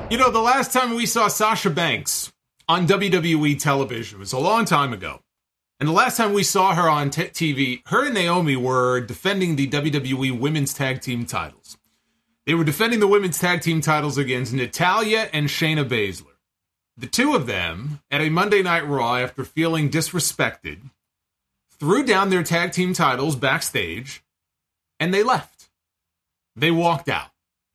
You know, the last time we saw Sasha Banks on WWE television was a long time ago. And the last time we saw her on TV, her and Naomi were defending the WWE Women's Tag Team titles. They were defending the Women's Tag Team titles against Natalya and Shayna Baszler. The two of them, at a Monday Night Raw, after feeling disrespected, threw down their tag team titles backstage, and they left. They walked out.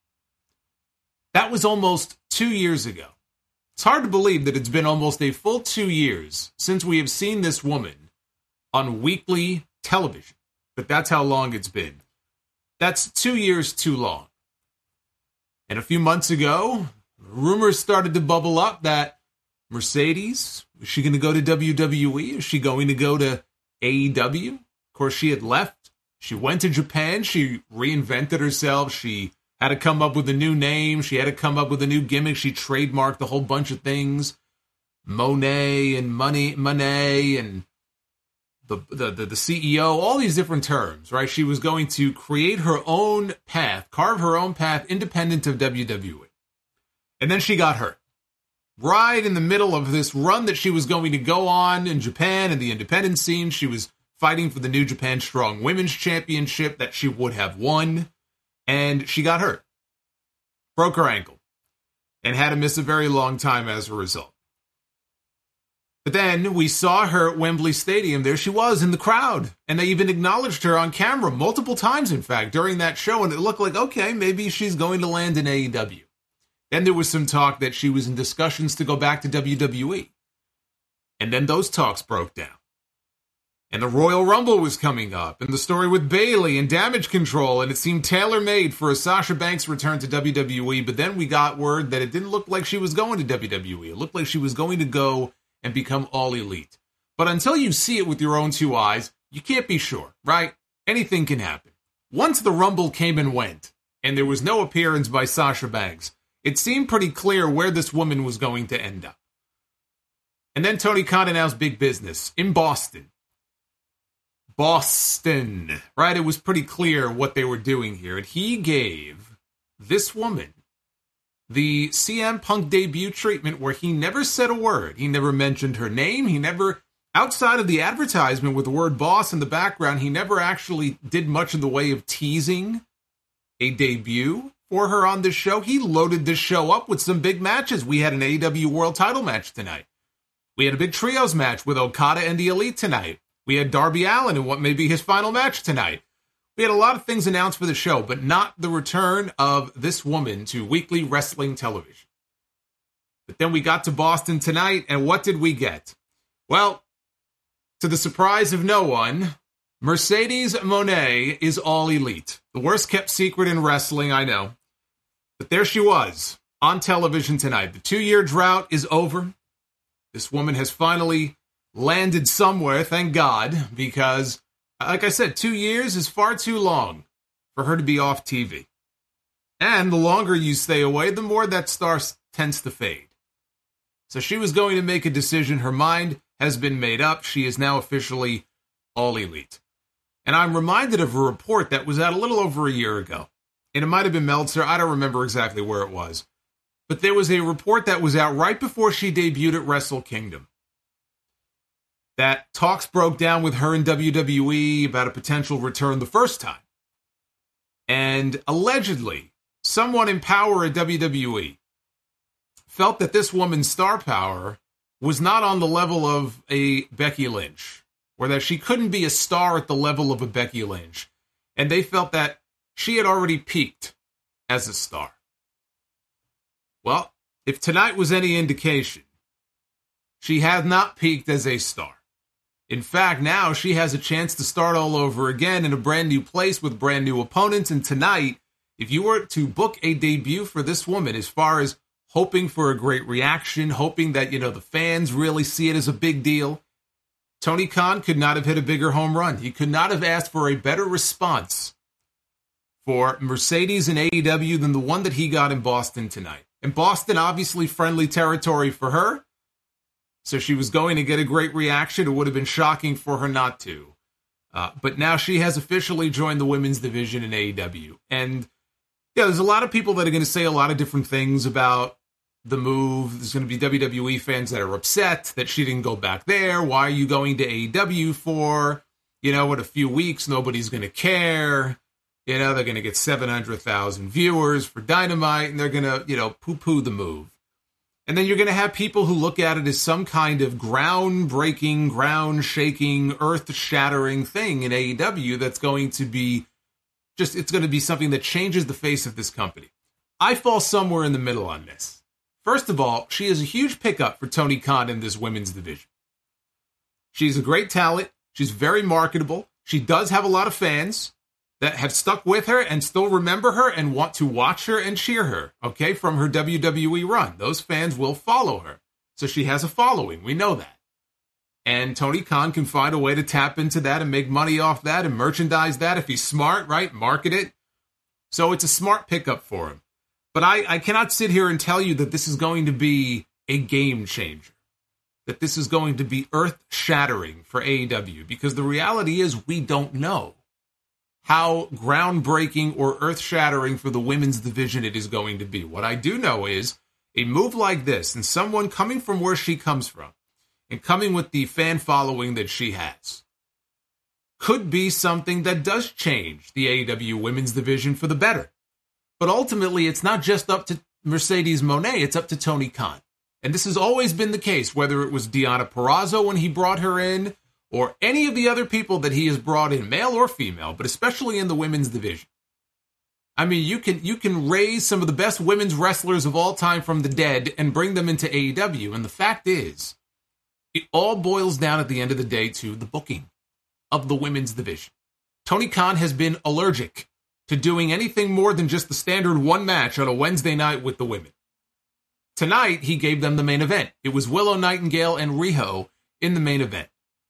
That was almost 2 years ago. It's hard to believe that it's been almost a full 2 years since we have seen this woman on weekly television. But that's how long it's been. That's 2 years too long. And a few months ago, rumors started to bubble up that Mercedes, is she going to go to WWE? Is she going to go to AEW? Of course, she had left. She went to Japan. She reinvented herself. She had to come up with a new name. She had to come up with a new gimmick. She trademarked a whole bunch of things. Monet and Money and the CEO, all these different terms, right? She was going to create her own path, carve her own path independent of WWE. And then she got hurt. Right in the middle of this run that she was going to go on in Japan and the independent scene, she was fighting for the New Japan Strong Women's Championship that she would have won. And she got hurt. Broke her ankle. And had to miss a very long time as a result. But then we saw her at Wembley Stadium. There she was in the crowd. And they even acknowledged her on camera multiple times, in fact, during that show. And it looked like, okay, maybe she's going to land in AEW. Then there was some talk that she was in discussions to go back to WWE. And then those talks broke down. And the Royal Rumble was coming up. And the story with Bayley and Damage Control. And it seemed tailor-made for a Sasha Banks return to WWE. But then we got word that it didn't look like she was going to WWE. It looked like she was going to go and become All Elite. But until you see it with your own two eyes, you can't be sure, right? Anything can happen. Once the Rumble came and went, and there was no appearance by Sasha Banks, it seemed pretty clear where this woman was going to end up. And then Tony Khan announced big business in Boston. Boston, right? It was pretty clear what they were doing here. And he gave this woman the CM Punk debut treatment where he never said a word. He never mentioned her name. He never, outside of the advertisement with the word boss in the background, he never actually did much in the way of teasing a debut for her on this show. He loaded this show up with some big matches. We had an AEW World title match tonight. We had a big trios match with Okada and the Elite tonight. We had Darby Allin in what may be his final match tonight. We had a lot of things announced for the show, but not the return of this woman to weekly wrestling television. But then we got to Boston tonight, and what did we get? Well, to the surprise of no one, Mercedes Moné is All Elite. The worst kept secret in wrestling, I know. But there she was, on television tonight. The 2-year drought is over. This woman has finally landed somewhere, thank God, because like I said, 2 years is far too long for her to be off TV. And the longer you stay away, the more that star tends to fade. So she was going to make a decision. Her mind has been made up. She is now officially All Elite. And I'm reminded of a report that was out a little over a year ago. And it might have been Meltzer. I don't remember exactly where it was. But there was a report that was out right before she debuted at Wrestle Kingdom. That talks broke down with her and WWE about a potential return the first time. And allegedly, someone in power at WWE felt that this woman's star power was not on the level of a Becky Lynch, or that she couldn't be a star at the level of a Becky Lynch. And they felt that she had already peaked as a star. Well, if tonight was any indication, she had not peaked as a star. In fact, now she has a chance to start all over again in a brand new place with brand new opponents. And tonight, if you were to book a debut for this woman, as far as hoping for a great reaction, hoping that, the fans really see it as a big deal, Tony Khan could not have hit a bigger home run. He could not have asked for a better response for Mercedes and AEW than the one that he got in Boston tonight. And Boston, obviously friendly territory for her. So she was going to get a great reaction. It would have been shocking for her not to. But now she has officially joined the women's division in AEW. And there's a lot of people that are going to say a lot of different things about the move. There's going to be WWE fans that are upset that she didn't go back there. Why are you going to AEW for? In a few weeks, nobody's going to care. They're going to get 700,000 viewers for Dynamite, and they're going to, poo-poo the move. And then you're going to have people who look at it as some kind of groundbreaking, ground-shaking, earth-shattering thing in AEW that's going to be it's going to be something that changes the face of this company. I fall somewhere in the middle on this. First of all, she is a huge pickup for Tony Khan in this women's division. She's a great talent. She's very marketable. She does have a lot of fans that have stuck with her and still remember her and want to watch her and cheer her, okay, from her WWE run. Those fans will follow her. So she has a following. We know that. And Tony Khan can find a way to tap into that and make money off that and merchandise that if he's smart, right? Market it. So it's a smart pickup for him. But I cannot sit here and tell you that this is going to be a game changer, that this is going to be earth-shattering for AEW, because the reality is we don't know how groundbreaking or earth-shattering for the women's division it is going to be. What I do know is a move like this, and someone coming from where she comes from, and coming with the fan following that she has, could be something that does change the AEW women's division for the better. But ultimately, it's not just up to Mercedes Moné, it's up to Tony Khan. And this has always been the case, whether it was Deonna Purrazzo when he brought her in, or any of the other people that he has brought in, male or female, but especially in the women's division. I mean, you can raise some of the best women's wrestlers of all time from the dead and bring them into AEW. And the fact is, it all boils down at the end of the day to the booking of the women's division. Tony Khan has been allergic to doing anything more than just the standard one match on a Wednesday night with the women. Tonight, he gave them the main event. It was Willow Nightingale and Riho in the main event.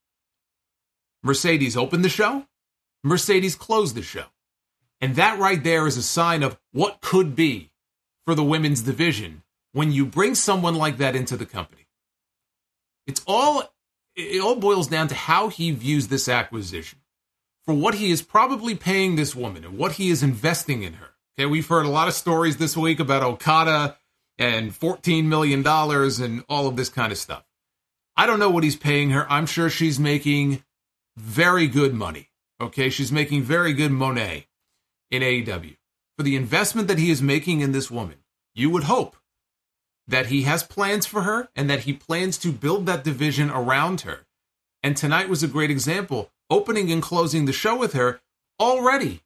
Mercedes opened the show. Mercedes closed the show. And that right there is a sign of what could be for the women's division when you bring someone like that into the company. It all boils down to how he views this acquisition, for what he is probably paying this woman and what he is investing in her. Okay, we've heard a lot of stories this week about Okada and $14 million and all of this kind of stuff. I don't know what he's paying her. I'm sure she's making very good money. Okay, she's making very good money in AEW. For the investment that he is making in this woman, you would hope that he has plans for her and that he plans to build that division around her. And tonight was a great example, opening and closing the show with her already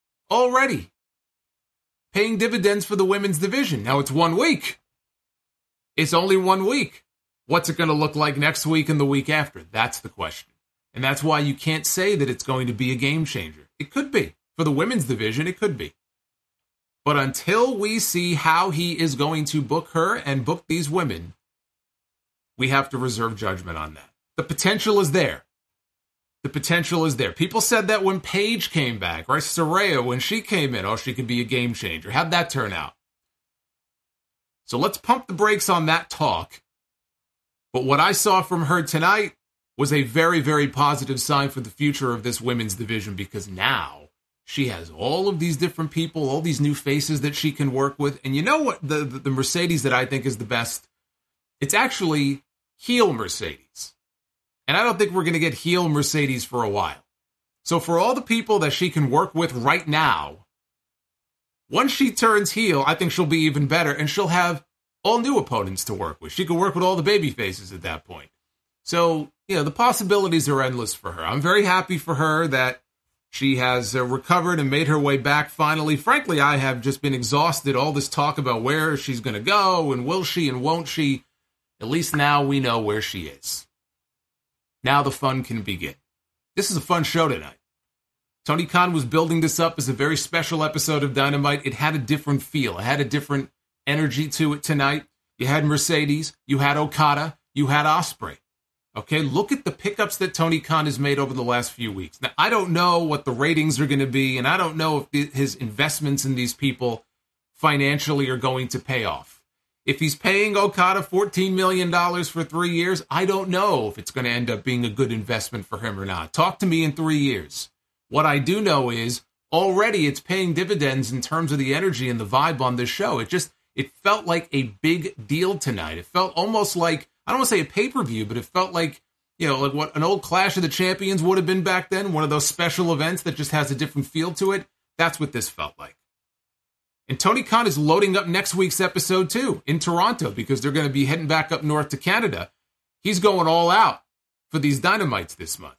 paying dividends for the women's division. Now it's 1 week. It's only 1 week. What's it going to look like next week and the week after? That's the question. And that's why you can't say that it's going to be a game changer. It could be. For the women's division, it could be. But until we see how he is going to book her and book these women, we have to reserve judgment on that. The potential is there. The potential is there. People said that when Paige came back, right? Saraya, when she came in, she could be a game changer. How'd that turn out? So let's pump the brakes on that talk. But what I saw from her tonight was a very, very positive sign for the future of this women's division, because now she has all of these different people, all these new faces that she can work with. And you know what? The Mercedes that I think is the best, it's actually heel Mercedes. And I don't think we're going to get heel Mercedes for a while. So for all the people that she can work with right now, once she turns heel, I think she'll be even better, and she'll have all new opponents to work with. She can work with all the baby faces at that point. So, the possibilities are endless for her. I'm very happy for her that she has recovered and made her way back finally. Frankly, I have just been exhausted. All this talk about where she's going to go and will she and won't she. At least now we know where she is. Now the fun can begin. This is a fun show tonight. Tony Khan was building this up as a very special episode of Dynamite. It had a different feel. It had a different energy to it tonight. You had Mercedes. You had Okada. You had Ospreay. Okay, look at the pickups that Tony Khan has made over the last few weeks. Now, I don't know what the ratings are going to be, and I don't know if his investments in these people financially are going to pay off. If he's paying Okada $14 million for 3 years, I don't know if it's going to end up being a good investment for him or not. Talk to me in 3 years. What I do know is already it's paying dividends in terms of the energy and the vibe on this show. It It felt like a big deal tonight. It felt almost like, I don't want to say a pay-per-view, but it felt like, like what an old Clash of the Champions would have been back then, one of those special events that just has a different feel to it. That's what this felt like. And Tony Khan is loading up next week's episode, too, in Toronto, because they're going to be heading back up north to Canada. He's going all out for these Dynamites this month.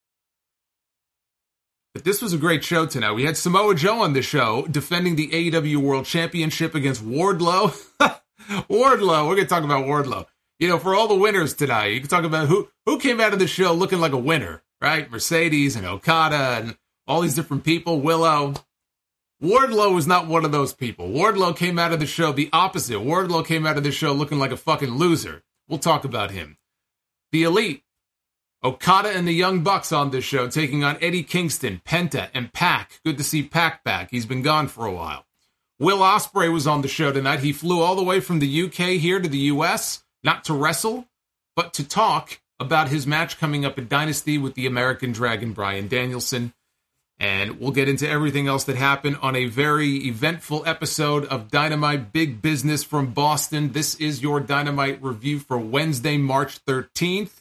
But this was a great show tonight. We had Samoa Joe on the show defending the AEW World Championship against Wardlow. Wardlow, we're going to talk about Wardlow. For all the winners tonight, you can talk about who came out of the show looking like a winner, right? Mercedes and Okada and all these different people. Willow. Wardlow was not one of those people. Wardlow came out of the show the opposite. Wardlow came out of the show looking like a fucking loser. We'll talk about him. The Elite. Okada and the Young Bucks on this show, taking on Eddie Kingston, Penta, and Pac. Good to see Pac back. He's been gone for a while. Will Ospreay was on the show tonight. He flew all the way from the UK here to the US, not to wrestle, but to talk about his match coming up at Dynasty with the American Dragon, Bryan Danielson. And we'll get into everything else that happened on a very eventful episode of Dynamite Big Business from Boston. This is your Dynamite review for Wednesday, March 13th,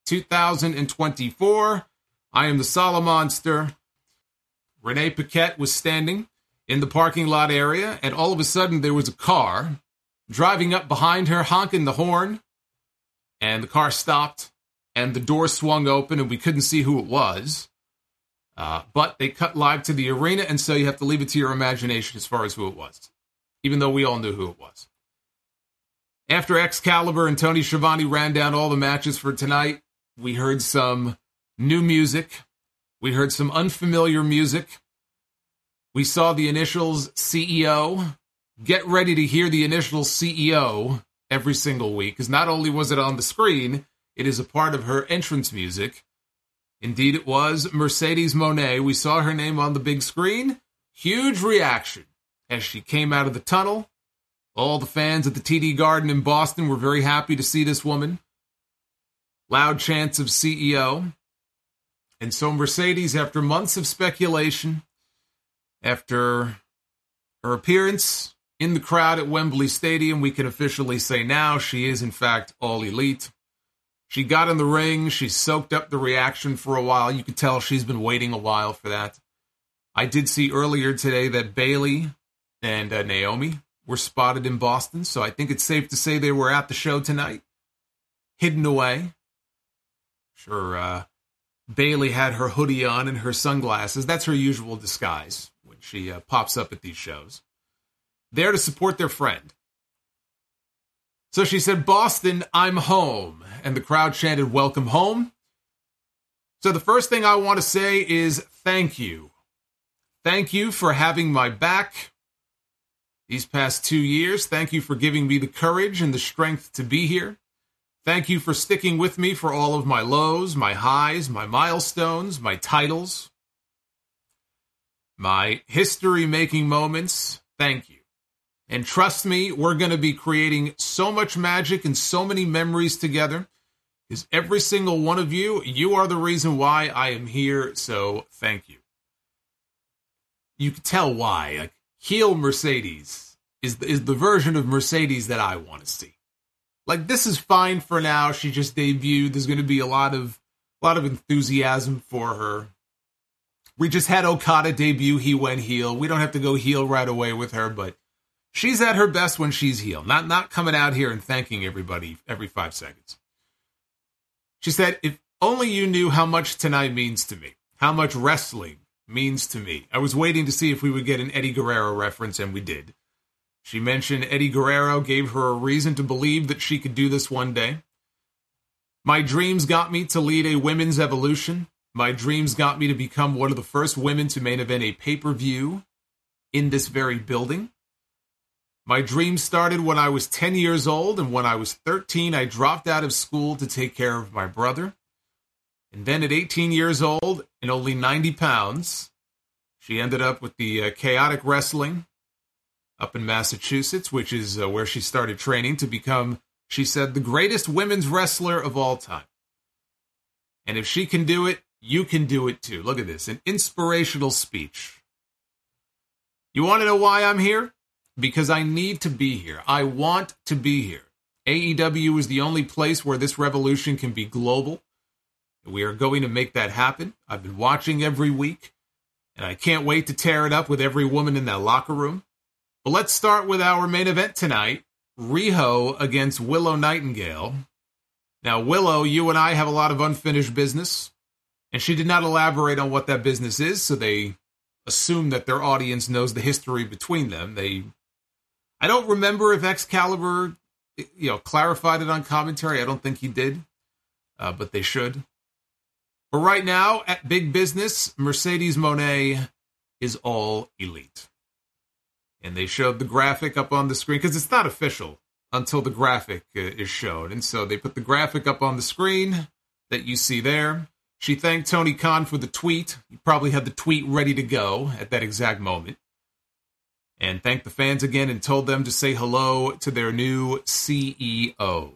2024. I am the Solomonster. Renee Paquette was standing in the parking lot area, and all of a sudden there was a car driving up behind her, honking the horn, and the car stopped, and the door swung open, and we couldn't see who it was. But they cut live to the arena, and so you have to leave it to your imagination as far as who it was, even though we all knew who it was. After Excalibur and Tony Schiavone ran down all the matches for tonight, we heard some new music. We heard some unfamiliar music. We saw the initials CEO. Get ready to hear the initials CEO every single week, because not only was it on the screen, it is a part of her entrance music. Indeed, it was Mercedes Moné. We saw her name on the big screen. Huge reaction as she came out of the tunnel. All the fans at the TD Garden in Boston were very happy to see this woman. Loud chants of CEO. And so Mercedes, after months of speculation, after her appearance in the crowd at Wembley Stadium, we can officially say now she is, in fact, All Elite. She got in the ring. She soaked up the reaction for a while. You could tell she's been waiting a while for that. I did see earlier today that Bayley and Naomi were spotted in Boston, so I think it's safe to say they were at the show tonight, hidden away. Sure, Bayley had her hoodie on and her sunglasses. That's her usual disguise when she pops up at these shows. There to support their friend. So she said, "Boston, I'm home." And the crowd chanted, "Welcome home." So the first thing I want to say is thank you. Thank you for having my back these past 2 years. Thank you for giving me the courage and the strength to be here. Thank you for sticking with me for all of my lows, my highs, my milestones, my titles, my history-making moments. Thank you. And trust me, we're going to be creating so much magic and so many memories together. Because every single one of you, you are the reason why I am here, so thank you. You can tell why. Like, heel Mercedes is the version of Mercedes that I want to see. Like, this is fine for now. She just debuted. There's going to be a lot of enthusiasm for her. We just had Okada debut. He went heel. We don't have to go heel right away with her, but she's at her best when she's heel. Not coming out here and thanking everybody every 5 seconds. She said, "If only you knew how much tonight means to me, how much wrestling means to me." I was waiting to see if we would get an Eddie Guerrero reference, and we did. She mentioned Eddie Guerrero gave her a reason to believe that she could do this one day. "My dreams got me to lead a women's evolution. My dreams got me to become one of the first women to main event a pay-per-view in this very building. My dream started when I was 10 years old, and when I was 13, I dropped out of school to take care of my brother. And then at 18 years old and only 90 pounds, she ended up with the Chaotic Wrestling up in Massachusetts, which is where she started training to become, she said, the greatest women's wrestler of all time. And if she can do it, you can do it too." Look at this, an inspirational speech. You want to know why I'm here? because I need to be here. I want to be here. AEW is the only place where this revolution can be global. We are going to make that happen. I've been watching every week, and I can't wait to tear it up with every woman in that locker room. But let's start with our main event tonight, Riho against Willow Nightingale. Now, Willow, you and I have a lot of unfinished business, and she did not elaborate on what that business is, so they assume that their audience knows the history between them. I don't remember if Excalibur, clarified it on commentary. I don't think he did, but they should. But right now, at Big Business, Mercedes Moné is all elite. And they showed the graphic up on the screen, because it's not official until the graphic is shown. And so they put the graphic up on the screen that you see there. She thanked Tony Khan for the tweet. He probably had the tweet ready to go at that exact moment. And thanked the fans again and told them to say hello to their new CEO.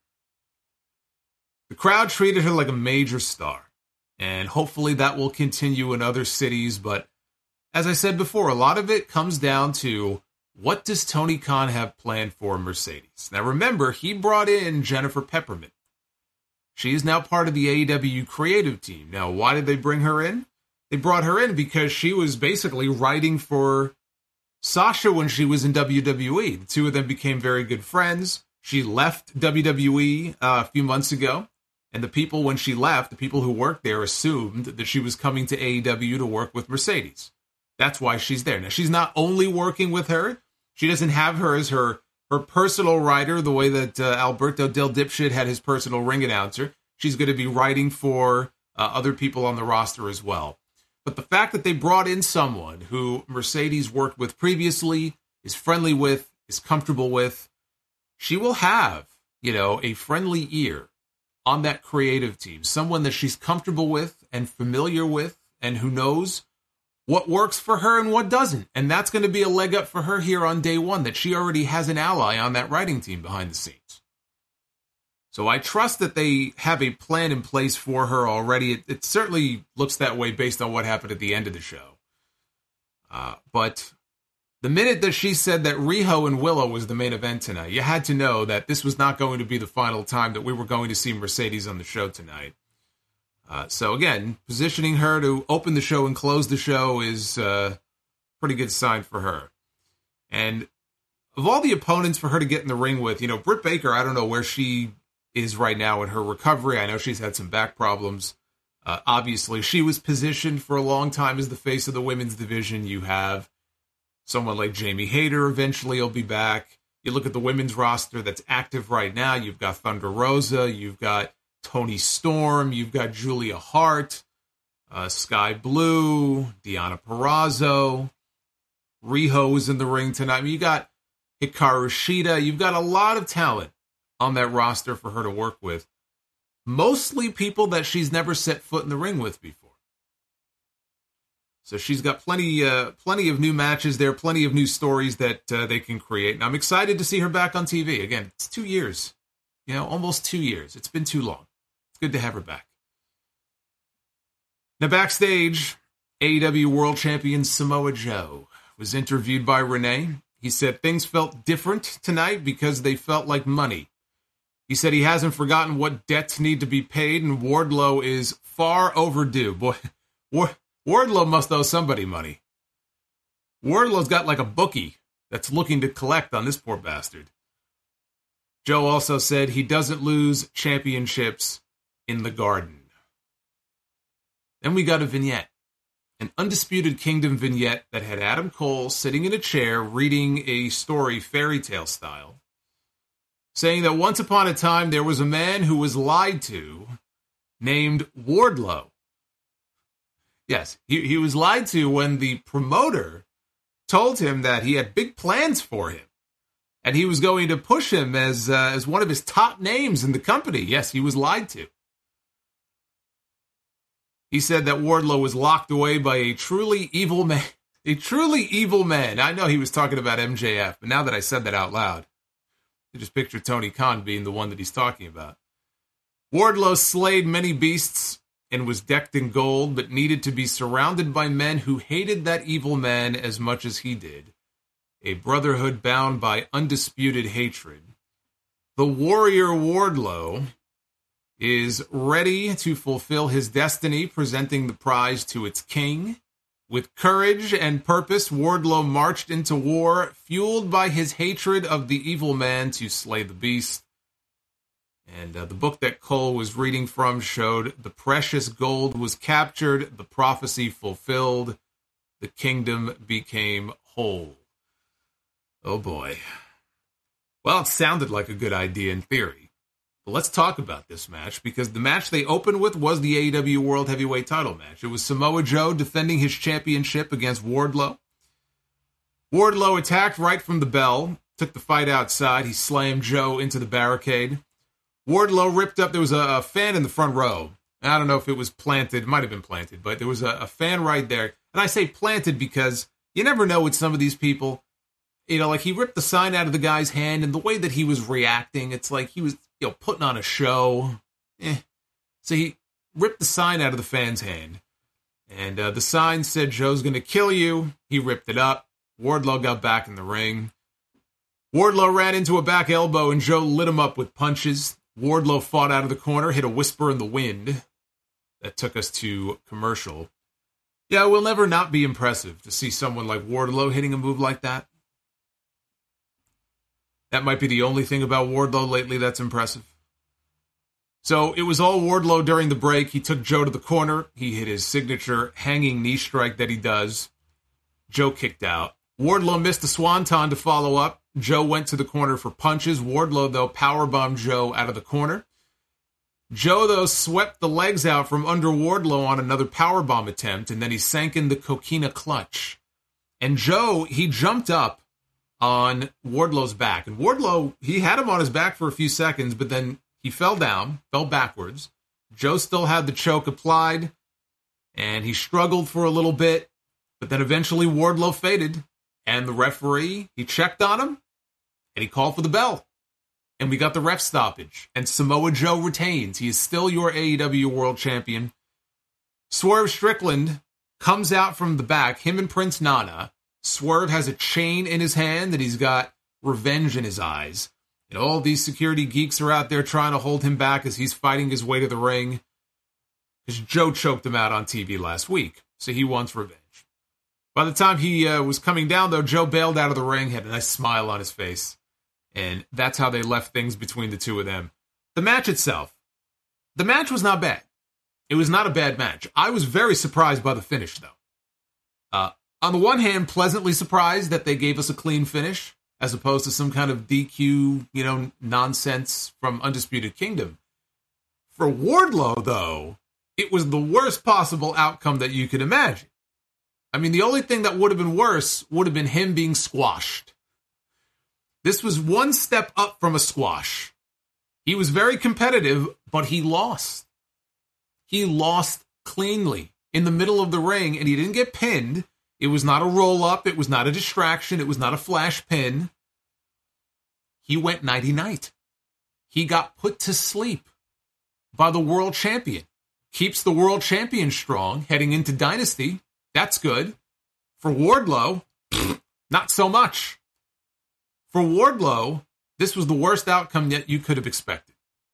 The crowd treated her like a major star. And hopefully that will continue in other cities. But as I said before, a lot of it comes down to, what does Tony Khan have planned for Mercedes? Now remember, he brought in Jennifer Peppermint. She is now part of the AEW creative team. Now, why did they bring her in? They brought her in because she was basically writing for Sasha when she was in WWE. The two of them became very good friends. She left WWE a few months ago. And the people, when she left, the people who worked there assumed that she was coming to AEW to work with Mercedes. That's why she's there. Now, she's not only working with her. She doesn't have her as her personal writer, the way that Alberto Del Dipshit had his personal ring announcer. She's going to be writing for other people on the roster as well. But the fact that they brought in someone who Mercedes worked with previously, is friendly with, is comfortable with, she will have, a friendly ear on that creative team, someone that she's comfortable with and familiar with and who knows what works for her and what doesn't. And that's going to be a leg up for her here on day one, that she already has an ally on that writing team behind the scenes. So I trust that they have a plan in place for her already. It certainly looks that way based on what happened at the end of the show. But the minute that she said that Riho and Willow was the main event tonight, you had to know that this was not going to be the final time that we were going to see Mercedes on the show tonight. So again, positioning her to open the show and close the show is a pretty good sign for her. And of all the opponents for her to get in the ring with, Britt Baker, I don't know where she is right now in her recovery. I know she's had some back problems. Obviously, she was positioned for a long time as the face of the women's division. You have someone like Jamie Hayter eventually will be back. You look at the women's roster that's active right now. You've got Thunder Rosa. You've got Toni Storm. You've got Julia Hart, Sky Blue, Deonna Purrazzo. Riho is in the ring tonight. I mean, you got Hikaru Shida. You've got a lot of talent on that roster for her to work with. Mostly people that she's never set foot in the ring with before. So she's got plenty of new matches there, plenty of new stories that they can create. And I'm excited to see her back on TV. Again, it's 2 years. Almost 2 years. It's been too long. It's good to have her back. Now, backstage, AEW World Champion Samoa Joe was interviewed by Renee. He said things felt different tonight because they felt like money. He said he hasn't forgotten what debts need to be paid, and Wardlow is far overdue. Boy, Wardlow must owe somebody money. Wardlow's got like a bookie that's looking to collect on this poor bastard. Joe also said he doesn't lose championships in the Garden. Then we got a vignette. An Undisputed Kingdom vignette that had Adam Cole sitting in a chair reading a story fairy tale style, saying that once upon a time there was a man who was lied to named Wardlow. Yes, he was lied to when the promoter told him that he had big plans for him and he was going to push him as one of his top names in the company. Yes, he was lied to. He said that Wardlow was locked away by a truly evil man. A truly evil man. I know he was talking about MJF, but now that I said that out loud, I just picture Tony Khan being the one that he's talking about. Wardlow slayed many beasts and was decked in gold, but needed to be surrounded by men who hated that evil man as much as he did. a brotherhood bound by undisputed hatred. The warrior Wardlow is ready to fulfill his destiny, presenting the prize to its king. With courage and purpose, Wardlow marched into war, fueled by his hatred of the evil man to slay the beast. And the book that Cole was reading from showed the precious gold was captured, the prophecy fulfilled, the kingdom became whole. Oh boy. Well, it sounded like a good idea in theory. But let's talk about this match, because the match they opened with was the AEW World Heavyweight title match. It was Samoa Joe defending his championship against Wardlow. Wardlow attacked right from the bell, took the fight outside. He slammed Joe into the barricade. Wardlow ripped up, there was a fan in the front row. I don't know if it was planted, it might have been planted, but there was a fan right there. And I say planted because you never know with some of these people. You know, like he ripped the sign out of the guy's hand, and the way that he was reacting, it's like he was, putting on a show. So he ripped the sign out of the fan's hand. And the sign said, "Joe's going to kill you." He ripped it up. Wardlow got back in the ring. Wardlow ran into a back elbow, and Joe lit him up with punches. Wardlow fought out of the corner, hit a whisper in the wind. That took us to commercial. Yeah, it will never not be impressive to see someone like Wardlow hitting a move like that. That might be the only thing about Wardlow lately that's impressive. So it was all Wardlow during the break. He took Joe to the corner. He hit his signature hanging knee strike that he does. Joe kicked out. Wardlow missed a swanton to follow up. Joe went to the corner for punches. Wardlow, though, powerbombed Joe out of the corner. Joe, though, swept the legs out from under Wardlow on another powerbomb attempt, and then he sank in the coquina clutch. And Joe, he jumped up on Wardlow's back. And Wardlow, he had him on his back for a few seconds, but then he fell down, fell backwards. Joe still had the choke applied, and he struggled for a little bit, but then eventually Wardlow faded, and the referee, he checked on him, and he called for the bell. And we got the ref stoppage, and Samoa Joe retains. He is still your AEW World Champion. Swerve Strickland comes out from the back, him and Prince Nana. Swerve has a chain in his hand, and he's got revenge in his eyes. And all these security geeks are out there trying to hold him back as he's fighting his way to the ring. Because Joe choked him out on TV last week, so he wants revenge. By the time he was coming down, though, Joe bailed out of the ring, had a nice smile on his face. And that's how they left things between the two of them. The match itself. The match was not bad. It was not a bad match. I was very surprised by the finish, though. On the one hand, pleasantly surprised that they gave us a clean finish, as opposed to some kind of DQ, nonsense from Undisputed Kingdom. For Wardlow, though, it was the worst possible outcome that you could imagine. I mean, the only thing that would have been worse would have been him being squashed. This was one step up from a squash. He was very competitive, but he lost. He lost cleanly in the middle of the ring, and he didn't get pinned. It was not a roll-up. It was not a distraction. It was not a flash pin. He went nighty-night. He got put to sleep by the world champion. Keeps the world champion strong heading into Dynasty. That's good. For Wardlow, not so much. For Wardlow, this was the worst outcome that you could have expected.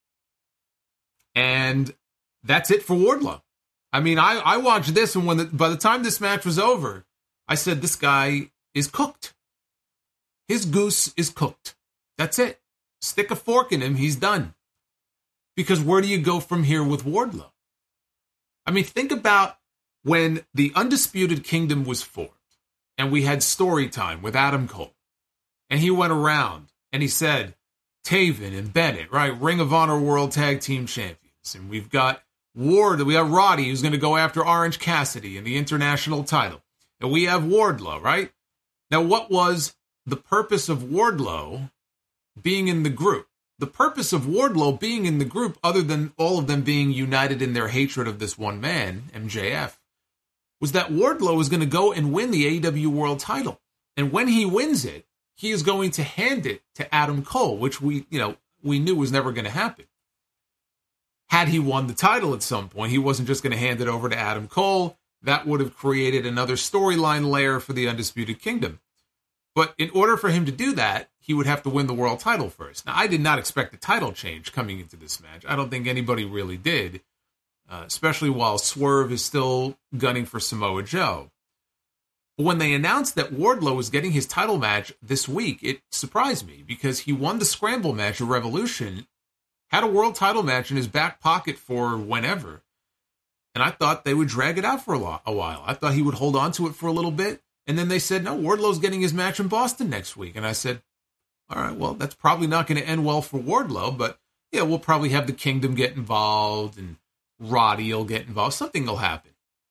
And that's it for Wardlow. I mean, I watched this, and by the time this match was over, I said, this guy is cooked. His goose is cooked. That's it. Stick a fork in him, he's done. Because where do you go from here with Wardlow? I mean, think about when the Undisputed Kingdom was formed, and we had story time with Adam Cole. And he went around and he said, Taven and Bennett, right? Ring of Honor World Tag Team Champions. And we've got we have Roddy, who's going to go after Orange Cassidy in the international title. And we have Wardlow, right? Now, what was the purpose of Wardlow being in the group? The purpose of Wardlow being in the group, other than all of them being united in their hatred of this one man, MJF, was that Wardlow was going to go and win the AEW World title. And when he wins it, he is going to hand it to Adam Cole, which we knew was never going to happen. Had he won the title at some point, he wasn't just going to hand it over to Adam Cole. That would have created another storyline layer for the Undisputed Kingdom. But in order for him to do that, he would have to win the world title first. Now, I did not expect a title change coming into this match. I don't think anybody really did, especially while Swerve is still gunning for Samoa Joe. But when they announced that Wardlow was getting his title match this week, it surprised me because he won the Scramble match at Revolution, had a world title match in his back pocket for whenever, and I thought they would drag it out for a while. I thought he would hold on to it for a little bit, and then they said, no, Wardlow's getting his match in Boston next week. And I said, all right, well, that's probably not going to end well for Wardlow, but yeah, we'll probably have the Kingdom get involved, and Roddy will get involved. Something will happen.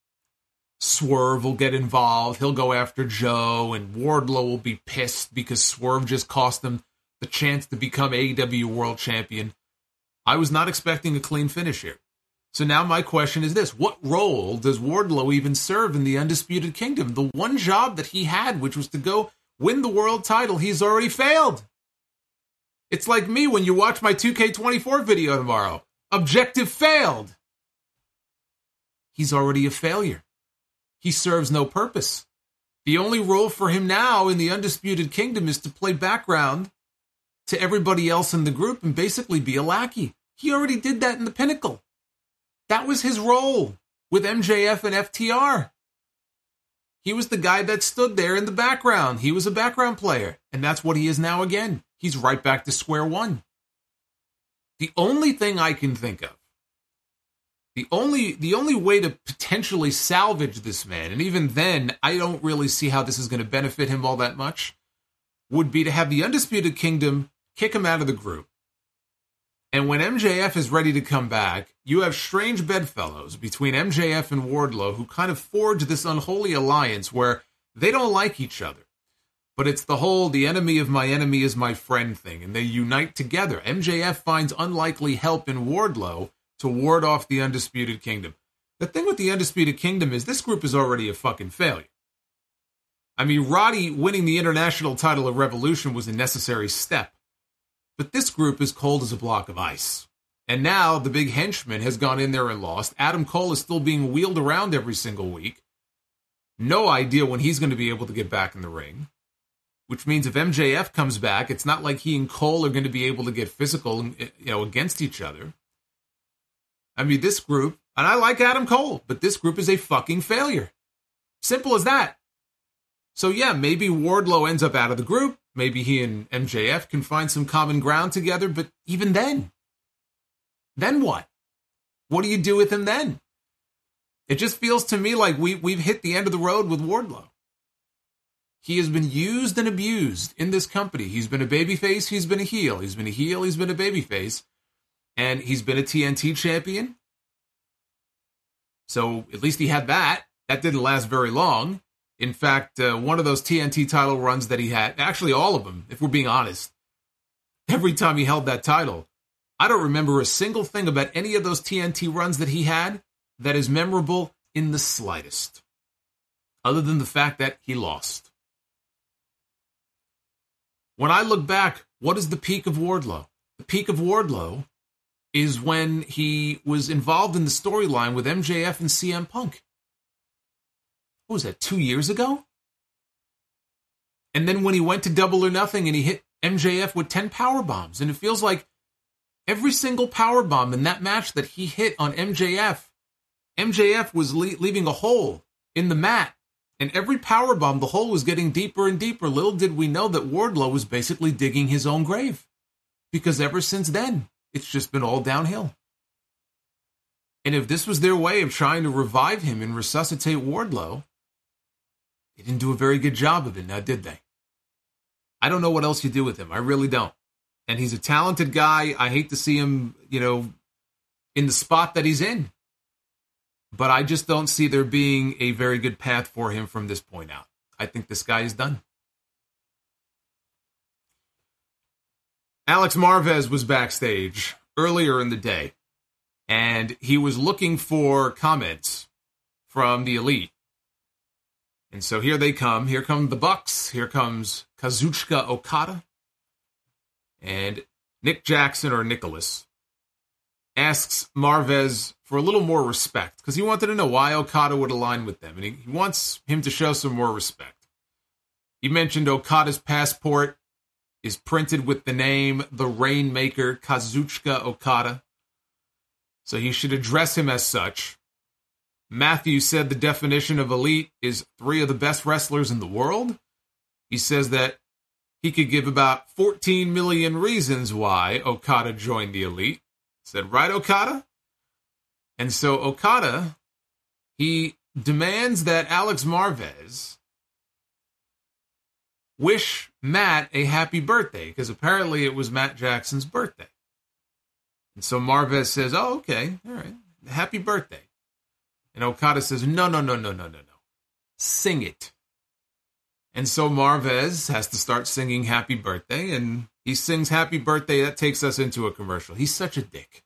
Swerve will get involved. He'll go after Joe, and Wardlow will be pissed because Swerve just cost him the chance to become AEW World Champion. I was not expecting a clean finish here. So now my question is this. What role does Wardlow even serve in the Undisputed Kingdom? The one job that he had, which was to go win the world title, he's already failed. It's like me when you watch my 2K24 video tomorrow. Objective failed. He's already a failure. He serves no purpose. The only role for him now in the Undisputed Kingdom is to play background to everybody else in the group and basically be a lackey. He already did that in the Pinnacle. That was his role with MJF and FTR. He was the guy that stood there in the background. He was a background player, and that's what he is now again. He's right back to square one. The only thing I can think of, the only way to potentially salvage this man, and even then, I don't really see how this is going to benefit him all that much, would be to have the Undisputed Kingdom kick him out of the group. And when MJF is ready to come back, you have strange bedfellows between MJF and Wardlow who kind of forge this unholy alliance where they don't like each other. But it's the whole, the enemy of my enemy is my friend thing, and they unite together. MJF finds unlikely help in Wardlow to ward off the Undisputed Kingdom. The thing with the Undisputed Kingdom is this group is already a fucking failure. I mean, Roddy winning the international title of Revolution was a necessary step. But this group is cold as a block of ice. And now the big henchman has gone in there and lost. Adam Cole is still being wheeled around every single week. No idea when he's going to be able to get back in the ring. Which means if MJF comes back, it's not like he and Cole are going to be able to get physical, against each other. I mean, this group, and I like Adam Cole, but this group is a fucking failure. Simple as that. So yeah, maybe Wardlow ends up out of the group. Maybe he and MJF can find some common ground together, but even then what? What do you do with him then? It just feels to me like we've hit the end of the road with Wardlow. He has been used and abused in this company. He's been a babyface, he's been a heel. He's been a heel, he's been a babyface. And he's been a TNT champion. So at least he had that. That didn't last very long. In fact, one of those TNT title runs that he had, actually all of them, if we're being honest, every time he held that title, I don't remember a single thing about any of those TNT runs that he had that is memorable in the slightest, other than the fact that he lost. When I look back, what is the peak of Wardlow? The peak of Wardlow is when he was involved in the storyline with MJF and CM Punk. What was that, 2 years ago? And then when he went to Double or Nothing and he hit MJF with 10 power bombs, and it feels like every single power bomb in that match that he hit on MJF was leaving a hole in the mat. And every power bomb, the hole was getting deeper and deeper. Little did we know that Wardlow was basically digging his own grave. Because ever since then, it's just been all downhill. And if this was their way of trying to revive him and resuscitate Wardlow, they didn't do a very good job of it, now did they? I don't know what else you do with him. I really don't. And he's a talented guy. I hate to see him, in the spot that he's in. But I just don't see there being a very good path for him from this point out. I think this guy is done. Alex Marvez was backstage earlier in the day, and he was looking for comments from the Elite. And so here they come. Here come the Bucks. Here comes Kazuchika Okada. And Nick Jackson, or Nicholas, asks Marvez for a little more respect, because he wanted to know why Okada would align with them. And he wants him to show some more respect. He mentioned Okada's passport is printed with the name The Rainmaker Kazuchika Okada, so he should address him as such. Matthew said the definition of elite is 3 of the best wrestlers in the world. He says that he could give about 14 million reasons why Okada joined the elite. Said, right, Okada? And so Okada, he demands that Alex Marvez wish Matt a happy birthday, because apparently it was Matt Jackson's birthday. And so Marvez says, oh, okay, all right, happy birthday. And Okada says, no. Sing it. And so Marvez has to start singing happy birthday, and he sings happy birthday. That takes us into a commercial. He's such a dick.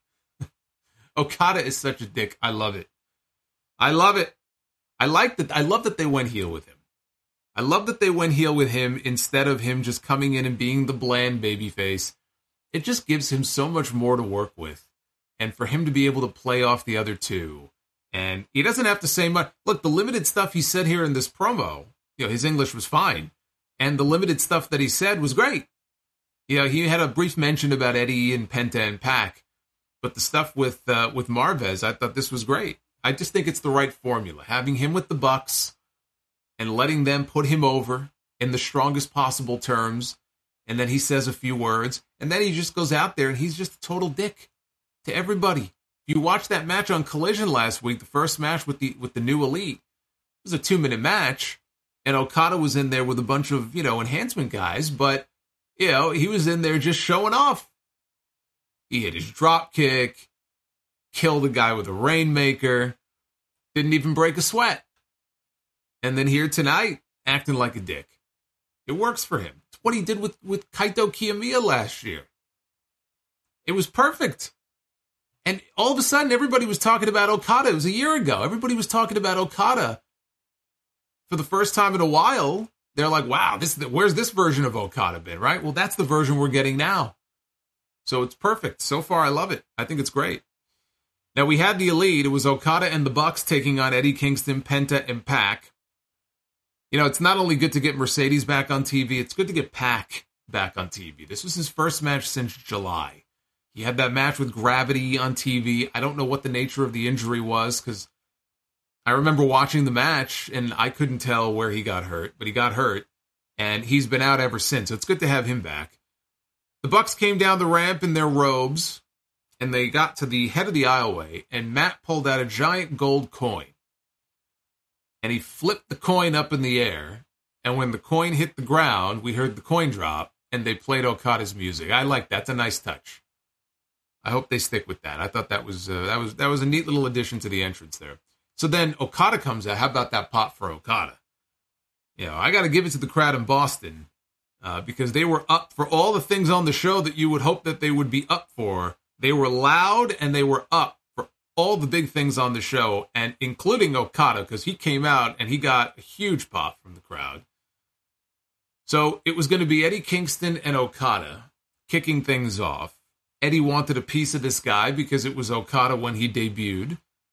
Okada is such a dick. I love it. I love it. I love that they went heel with him. I love that they went heel with him instead of him just coming in and being the bland babyface. It just gives him so much more to work with. And for him to be able to play off the other two. And he doesn't have to say much. Look, the limited stuff he said here in this promo, his English was fine. And the limited stuff that he said was great. He had a brief mention about Eddie and Penta and Pac. But the stuff with Marvez, I thought this was great. I just think it's the right formula. Having him with the Bucks and letting them put him over in the strongest possible terms. And then he says a few words. And then he just goes out there and he's just a total dick to everybody. If you watched that match on Collision last week, the first match with the New Elite, it was a 2-minute match. And Okada was in there with a bunch of, enhancement guys. But, he was in there just showing off. He hit his drop kick, killed a guy with a Rainmaker, didn't even break a sweat. And then here tonight, acting like a dick. It works for him. It's what he did with Kaito Kiyomiya last year. It was perfect. And all of a sudden, everybody was talking about Okada. It was a year ago. Everybody was talking about Okada. For the first time in a while, they're like, wow, where's this version of Okada been, right? Well, that's the version we're getting now. So it's perfect. So far, I love it. I think it's great. Now, we had the Elite. It was Okada and the Bucks taking on Eddie Kingston, Penta, and Pac. It's not only good to get Mercedes back on TV, it's good to get Pac back on TV. This was his first match since July. He had that match with Gravity on TV. I don't know what the nature of the injury was, because I remember watching the match, and I couldn't tell where he got hurt, but he got hurt, and he's been out ever since. So it's good to have him back. The Bucks came down the ramp in their robes, and they got to the head of the aisleway, and Matt pulled out a giant gold coin. And he flipped the coin up in the air, and when the coin hit the ground, we heard the coin drop, and they played Okada's music. I like that. That's a nice touch. I hope they stick with that. I thought that was a neat little addition to the entrance there. So then Okada comes out. How about that pop for Okada? I got to give it to the crowd in Boston because they were up for all the things on the show that you would hope that they would be up for. They were loud and they were up for all the big things on the show, and including Okada, because he came out and he got a huge pop from the crowd. So it was going to be Eddie Kingston and Okada kicking things off. Eddie wanted a piece of this guy because it was Okada when he debuted,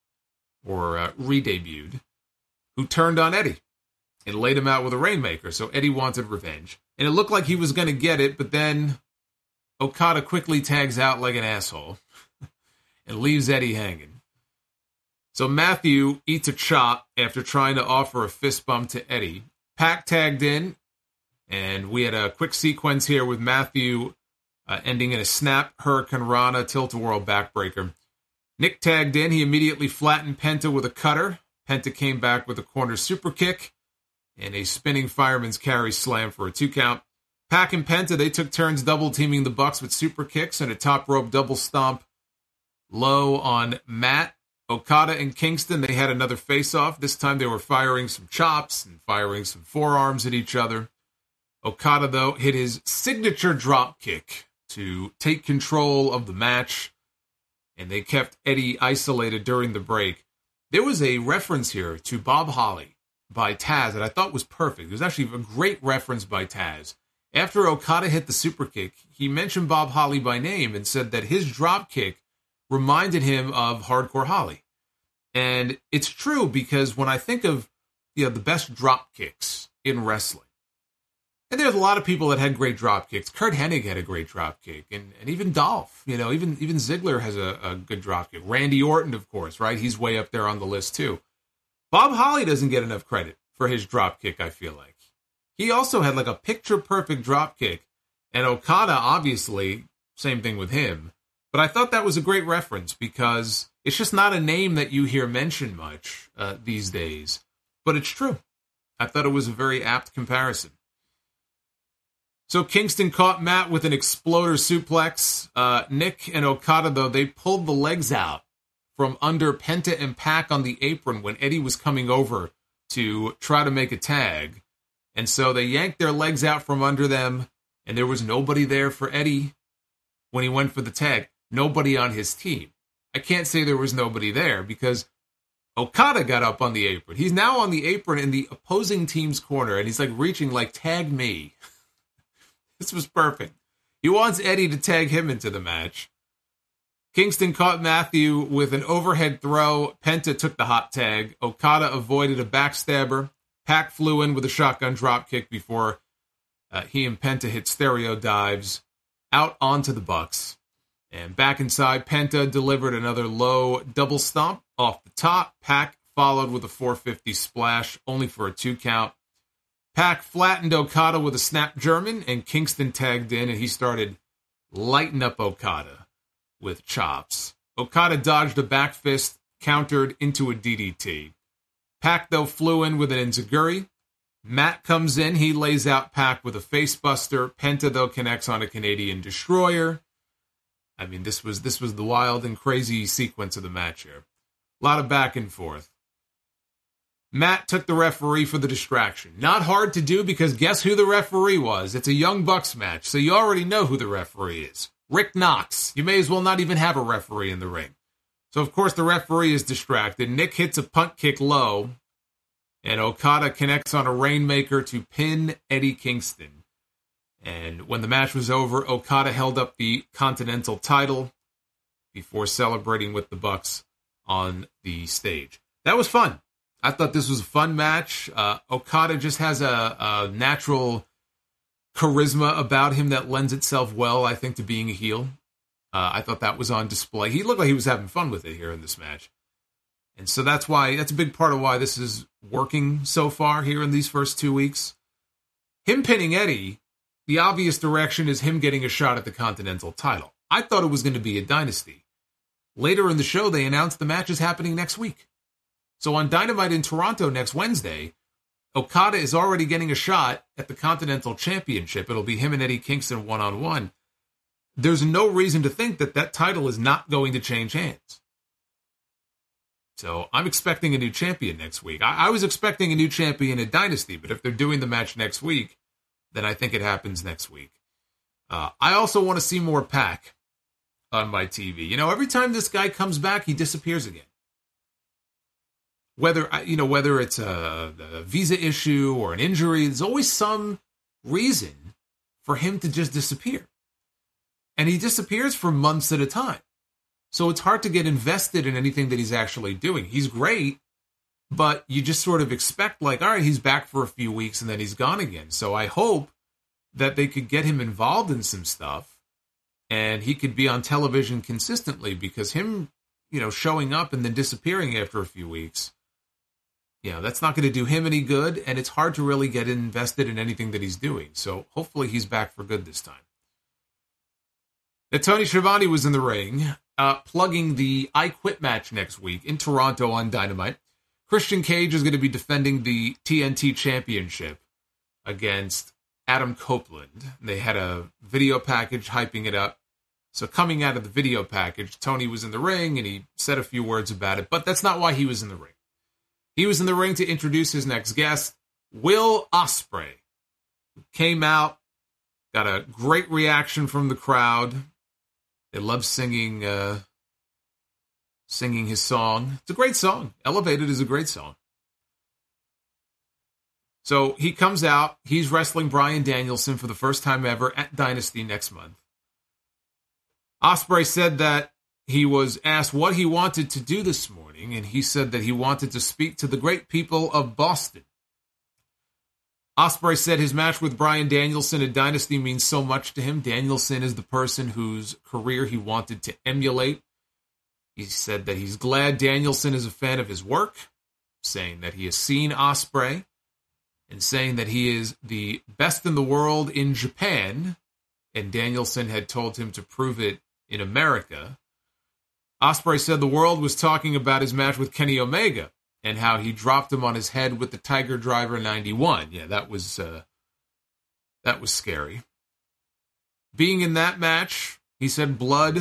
or re-debuted, who turned on Eddie and laid him out with a Rainmaker. So Eddie wanted revenge. And it looked like he was going to get it, but then Okada quickly tags out like an asshole and leaves Eddie hanging. So Matthew eats a chop after trying to offer a fist bump to Eddie. Pac tagged in, and we had a quick sequence here with Matthew ending in a snap, Hurricane Rana, tilt-a-whirl backbreaker. Nick tagged in. He immediately flattened Penta with a cutter. Penta came back with a corner super kick and a spinning fireman's carry slam for a 2 count. Pac and Penta, they took turns double-teaming the Bucks with super kicks and a top rope double stomp low on Matt. Okada and Kingston, they had another face-off. This time they were firing some chops and firing some forearms at each other. Okada, though, hit his signature drop kick to take control of the match, and they kept Eddie isolated during the break. There was a reference here to Bob Holly by Taz that I thought was perfect. It was actually a great reference by Taz. After Okada hit the super kick, he mentioned Bob Holly by name and said that his drop kick reminded him of Hardcore Holly. And it's true, because when I think of the best drop kicks in wrestling, And there's a lot of people that had great drop kicks. Kurt Hennig had a great drop kick, and even Dolph, even Ziggler has a good drop kick. Randy Orton, of course, right? He's way up there on the list too. Bob Holly doesn't get enough credit for his drop kick, I feel like. He also had like a picture-perfect drop kick, and Okada, obviously, same thing with him. But I thought that was a great reference because it's just not a name that you hear mentioned much these days. But it's true. I thought it was a very apt comparison. So Kingston caught Matt with an exploder suplex. Nick and Okada, though, they pulled the legs out from under Penta and Pac on the apron when Eddie was coming over to try to make a tag. And so they yanked their legs out from under them, and there was nobody there for Eddie when he went for the tag. Nobody on his team. I can't say there was nobody there because Okada got up on the apron. He's now on the apron in the opposing team's corner, and he's like reaching like, tag me. This was perfect. He wants Eddie to tag him into the match. Kingston caught Matthew with an overhead throw. Penta took the hot tag. Okada avoided a backstabber. Pac flew in with a shotgun dropkick before he and Penta hit stereo dives out onto the Bucks. And back inside, Penta delivered another low double stomp off the top. Pac followed with a 450 splash, only for a 2 count. Pac flattened Okada with a snap German, and Kingston tagged in, and he started lighting up Okada with chops. Okada dodged a back fist, countered into a DDT. Pac, though, flew in with an enziguri. Matt comes in. He lays out Pac with a facebuster. Penta, though, connects on a Canadian Destroyer. I mean, this was the wild and crazy sequence of the match here. A lot of back and forth. Matt took the referee for the distraction. Not hard to do because guess who the referee was? It's a Young Bucks match, so you already know who the referee is. Rick Knox. You may as well not even have a referee in the ring. So, of course, the referee is distracted. Nick hits a punt kick low, and Okada connects on a Rainmaker to pin Eddie Kingston. And when the match was over, Okada held up the Continental title before celebrating with the Bucks on the stage. That was fun. I thought this was a fun match. Okada just has a natural charisma about him that lends itself well, I think, to being a heel. I thought that was on display. He looked like he was having fun with it here in this match. And so that's a big part of why this is working so far here in these first 2 weeks. Him pinning Eddie, the obvious direction is him getting a shot at the Continental title. I thought it was going to be a dynasty. Later in the show, they announced the match is happening next week. So on Dynamite in Toronto next Wednesday, Okada is already getting a shot at the Continental Championship. It'll be him and Eddie Kingston one-on-one. There's no reason to think that title is not going to change hands. So I'm expecting a new champion next week. I was expecting a new champion at Dynasty, but if they're doing the match next week, then I think it happens next week. I also want to see more Pac on my TV. Every time this guy comes back, he disappears again. Whether it's a visa issue or an injury, there's always some reason for him to just disappear. And he disappears for months at a time. So it's hard to get invested in anything that he's actually doing. He's great, but you just sort of expect, all right, he's back for a few weeks and then he's gone again. So I hope that they could get him involved in some stuff and he could be on television consistently because him, showing up and then disappearing after a few weeks, that's not going to do him any good, and it's hard to really get invested in anything that he's doing. So hopefully he's back for good this time. Now, Tony Schiavone was in the ring, plugging the I Quit match next week in Toronto on Dynamite. Christian Cage is going to be defending the TNT Championship against Adam Copeland. They had a video package hyping it up. So coming out of the video package, Tony was in the ring, and he said a few words about it, but that's not why he was in the ring. He was in the ring to introduce his next guest, Will Ospreay. Came out, got a great reaction from the crowd. They love singing his song. It's a great song. Elevated is a great song. So he comes out. He's wrestling Bryan Danielson for the first time ever at Dynasty next month. Ospreay said that he was asked what he wanted to do this morning, and he said that he wanted to speak to the great people of Boston. Ospreay said his match with Bryan Danielson at Dynasty means so much to him. Danielson is the person whose career he wanted to emulate. He said that he's glad Danielson is a fan of his work, saying that he has seen Ospreay, and saying that he is the best in the world in Japan, and Danielson had told him to prove it in America. Ospreay said the world was talking about his match with Kenny Omega, and how he dropped him on his head with the Tiger Driver 91. Yeah, that was scary. Being in that match, he said blood.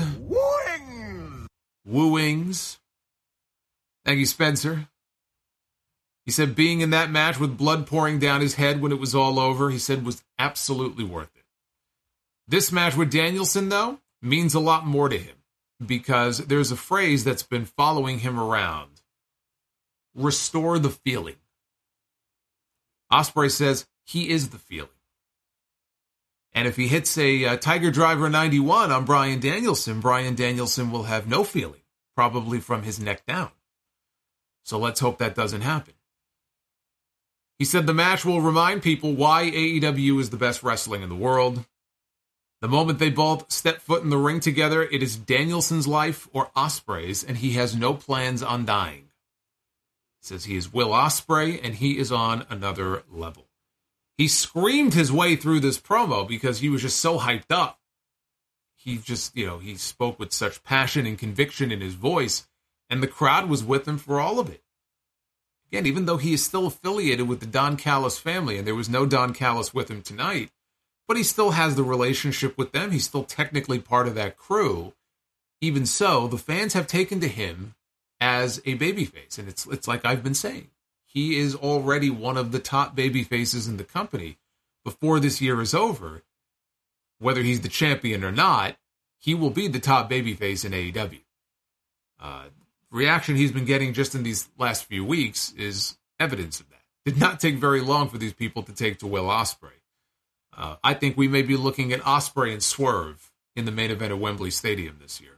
Wooings. Thank you, Spencer. He said being in that match with blood pouring down his head when it was all over, he said was absolutely worth it. This match with Danielson, though, means a lot more to him, because there's a phrase that's been following him around. Restore the feeling. Ospreay says he is the feeling. And if he hits a Tiger Driver 91 on Bryan Danielson will have no feeling, probably from his neck down. So let's hope that doesn't happen. He said the match will remind people why AEW is the best wrestling in the world. The moment they both step foot in the ring together, it is Danielson's life or Ospreay's, and he has no plans on dying. Says he is Will Ospreay, and he is on another level. He screamed his way through this promo because he was just so hyped up. He just, he spoke with such passion and conviction in his voice, and the crowd was with him for all of it. Again, even though he is still affiliated with the Don Callis family, and there was no Don Callis with him tonight, but he still has the relationship with them. He's still technically part of that crew. Even so, the fans have taken to him as a babyface, and it's like I've been saying. He is already one of the top babyfaces in the company. Before this year is over, whether he's the champion or not, he will be the top babyface in AEW. Reaction he's been getting just in these last few weeks is evidence of that. Did not take very long for these people to take to Will Ospreay. I think we may be looking at Ospreay and Swerve in the main event at Wembley Stadium this year.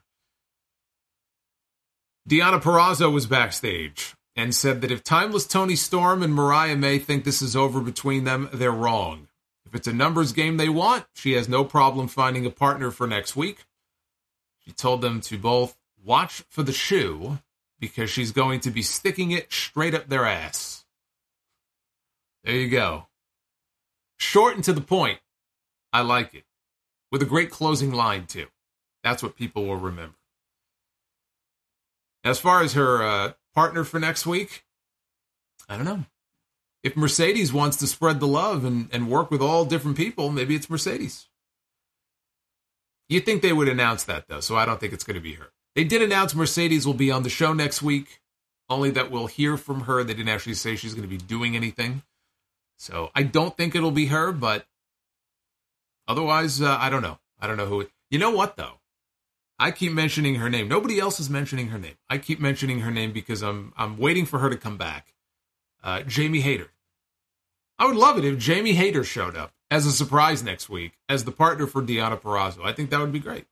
Deonna Purrazzo was backstage and said that if Timeless Toni Storm and Mariah May think this is over between them, they're wrong. If it's a numbers game they want, she has no problem finding a partner for next week. She told them to both watch for the shoe because she's going to be sticking it straight up their ass. There you go. Short and to the point. I like it. With a great closing line, too. That's what people will remember. As far as her partner for next week, I don't know. If Mercedes wants to spread the love and work with all different people, maybe it's Mercedes. You'd think they would announce that, though, so I don't think it's going to be her. They did announce Mercedes will be on the show next week, only that we'll hear from her. They didn't actually say she's going to be doing anything. So I don't think it'll be her, but otherwise, I don't know. I don't know who. You know what, though? I keep mentioning her name. Nobody else is mentioning her name. I keep mentioning her name because I'm waiting for her to come back. Jamie Hayter. I would love it if Jamie Hayter showed up as a surprise next week as the partner for Deonna Purrazzo. I think that would be great.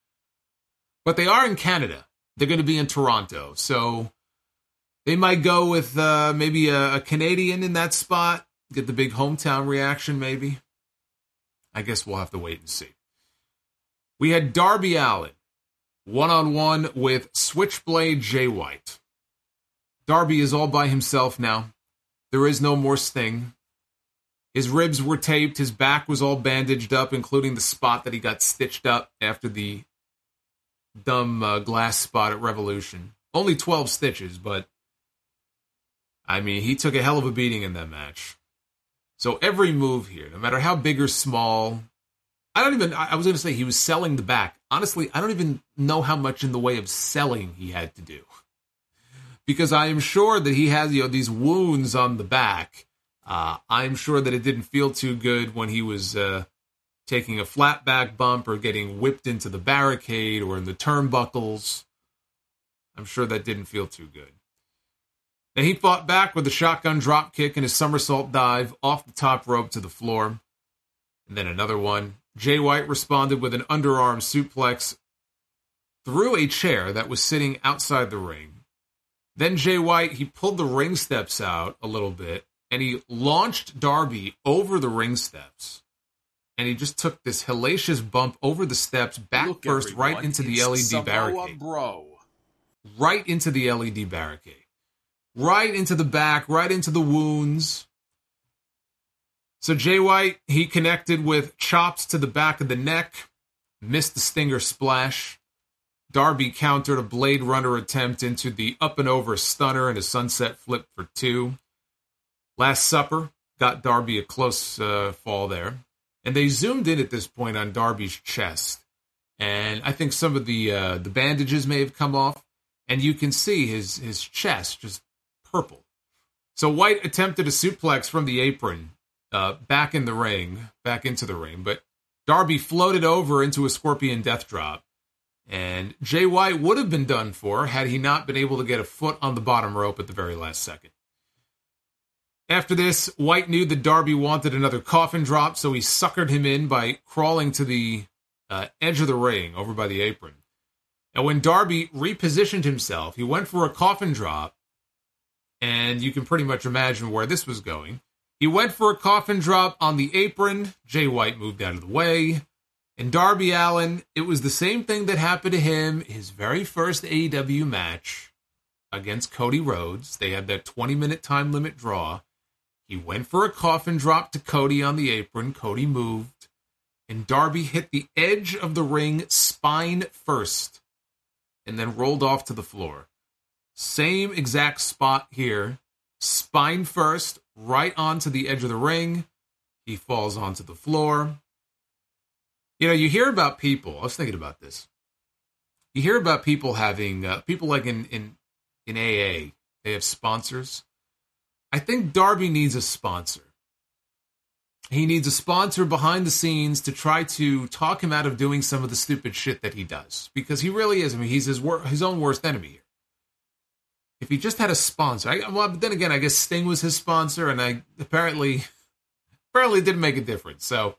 But they are in Canada. They're going to be in Toronto. So they might go with maybe a Canadian in that spot. Get the big hometown reaction, maybe. I guess we'll have to wait and see. We had Darby Allin one-on-one with Switchblade Jay White. Darby is all by himself now. There is no more Sting. His ribs were taped. His back was all bandaged up, including the spot that he got stitched up after the dumb glass spot at Revolution. Only 12 stitches, but I mean, he took a hell of a beating in that match. So every move here, no matter how big or small, I was going to say he was selling the back. Honestly, I don't even know how much in the way of selling he had to do. Because I am sure that he has, these wounds on the back. I'm sure that it didn't feel too good when he was taking a flat back bump or getting whipped into the barricade or in the turnbuckles. I'm sure that didn't feel too good. Then he fought back with a shotgun drop kick and a somersault dive off the top rope to the floor. And then another one. Jay White responded with an underarm suplex through a chair that was sitting outside the ring. Then Jay White, he pulled the ring steps out a little bit and he launched Darby over the ring steps. And he just took this hellacious bump over the steps, back Look, first, everyone, right into the it's LED Samoa barricade. Bro. Right into the LED barricade. Right into the back, right into the wounds. So Jay White, he connected with chops to the back of the neck, missed the Stinger splash. Darby countered a Blade Runner attempt into the up and over stunner and a sunset flip for 2. Last Supper got Darby a close fall there. And they zoomed in at this point on Darby's chest. And I think some of the bandages may have come off. And you can see his chest just purple. So White attempted a suplex from the apron back into the ring. But Darby floated over into a Scorpion Death Drop. And Jay White would have been done for had he not been able to get a foot on the bottom rope at the very last second. After this, White knew that Darby wanted another coffin drop, so he suckered him in by crawling to the edge of the ring over by the apron. And when Darby repositioned himself, he went for a coffin drop, and you can pretty much imagine where this was going. He went for a coffin drop on the apron. Jay White moved out of the way. And Darby Allin, it was the same thing that happened to him his very first AEW match against Cody Rhodes. They had that 20-minute time limit draw. He went for a coffin drop to Cody on the apron. Cody moved. And Darby hit the edge of the ring spine first. And then rolled off to the floor. Same exact spot here. Spine first, right onto the edge of the ring. He falls onto the floor. You know, you hear about people, I was thinking about this. You hear about people having, people like in AA, they have sponsors. I think Darby needs a sponsor. He needs a sponsor behind the scenes to try to talk him out of doing some of the stupid shit that he does. Because he really is, I mean, he's his own worst enemy here. If he just had a sponsor, but then again, I guess Sting was his sponsor, and I apparently didn't make a difference, so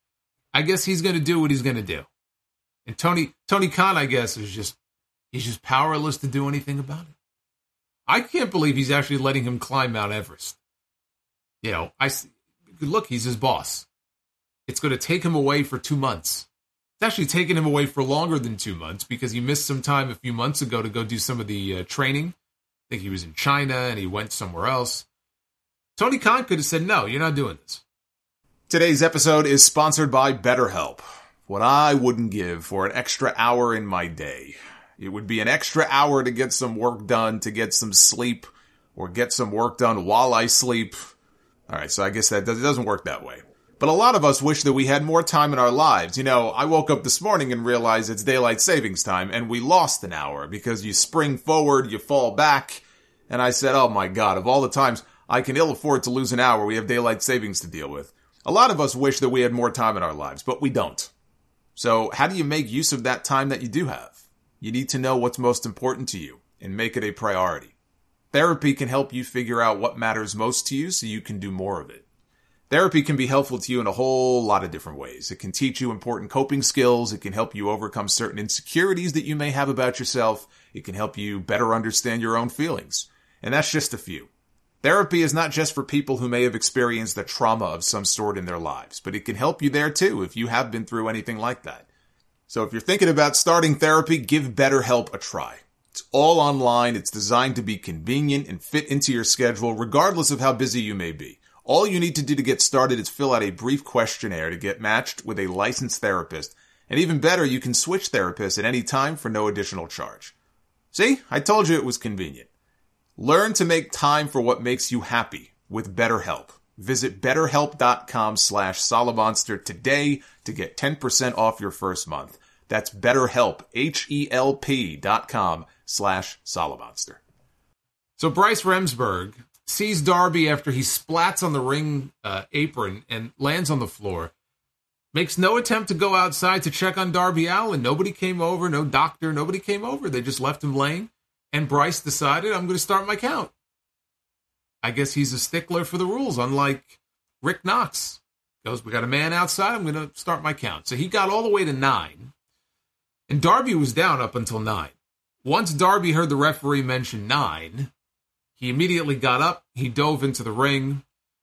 I guess he's going to do what he's going to do. And Tony Khan, I guess, he's just powerless to do anything about it. I can't believe he's actually letting him climb Mount Everest. You know, look, he's his boss. It's going to take him away for 2 months. It's actually taken him away for longer than 2 months because he missed some time a few months ago to go do some of the training. I think he was in China and he went somewhere else. Tony Khan could have said, no, you're not doing this. Today's episode is sponsored by BetterHelp. What I wouldn't give for an extra hour in my day. It would be an extra hour to get some work done, to get some sleep, or get some work done while I sleep. Alright, so I guess it doesn't work that way. But a lot of us wish that we had more time in our lives. You know, I woke up this morning and realized it's daylight savings time, and we lost an hour because you spring forward, you fall back, and I said, oh my god, of all the times I can ill afford to lose an hour, we have daylight savings to deal with. A lot of us wish that we had more time in our lives, but we don't. So how do you make use of that time that you do have? You need to know what's most important to you and make it a priority. Therapy can help you figure out what matters most to you so you can do more of it. Therapy can be helpful to you in a whole lot of different ways. It can teach you important coping skills. It can help you overcome certain insecurities that you may have about yourself. It can help you better understand your own feelings. And that's just a few. Therapy is not just for people who may have experienced a trauma of some sort in their lives, but it can help you there too if you have been through anything like that. So if you're thinking about starting therapy, give BetterHelp a try. It's all online, it's designed to be convenient and fit into your schedule regardless of how busy you may be. All you need to do to get started is fill out a brief questionnaire to get matched with a licensed therapist. And even better, you can switch therapists at any time for no additional charge. See? I told you it was convenient. Learn to make time for what makes you happy with BetterHelp. Visit BetterHelp.com/Solomonster today to get 10% off your first month. That's BetterHelp, HELP.com/Solomonster. So Bryce Remsburg sees Darby after he splats on the ring apron and lands on the floor. Makes no attempt to go outside to check on Darby Allin. Nobody came over, no doctor, nobody came over. They just left him laying. And Bryce decided, I'm going to start my count. I guess he's a stickler for the rules, unlike Rick Knox. Goes, we got a man outside, I'm going to start my count. So he got all the way to 9. And Darby was down up until 9. Once Darby heard the referee mention 9, he immediately got up, he dove into the ring,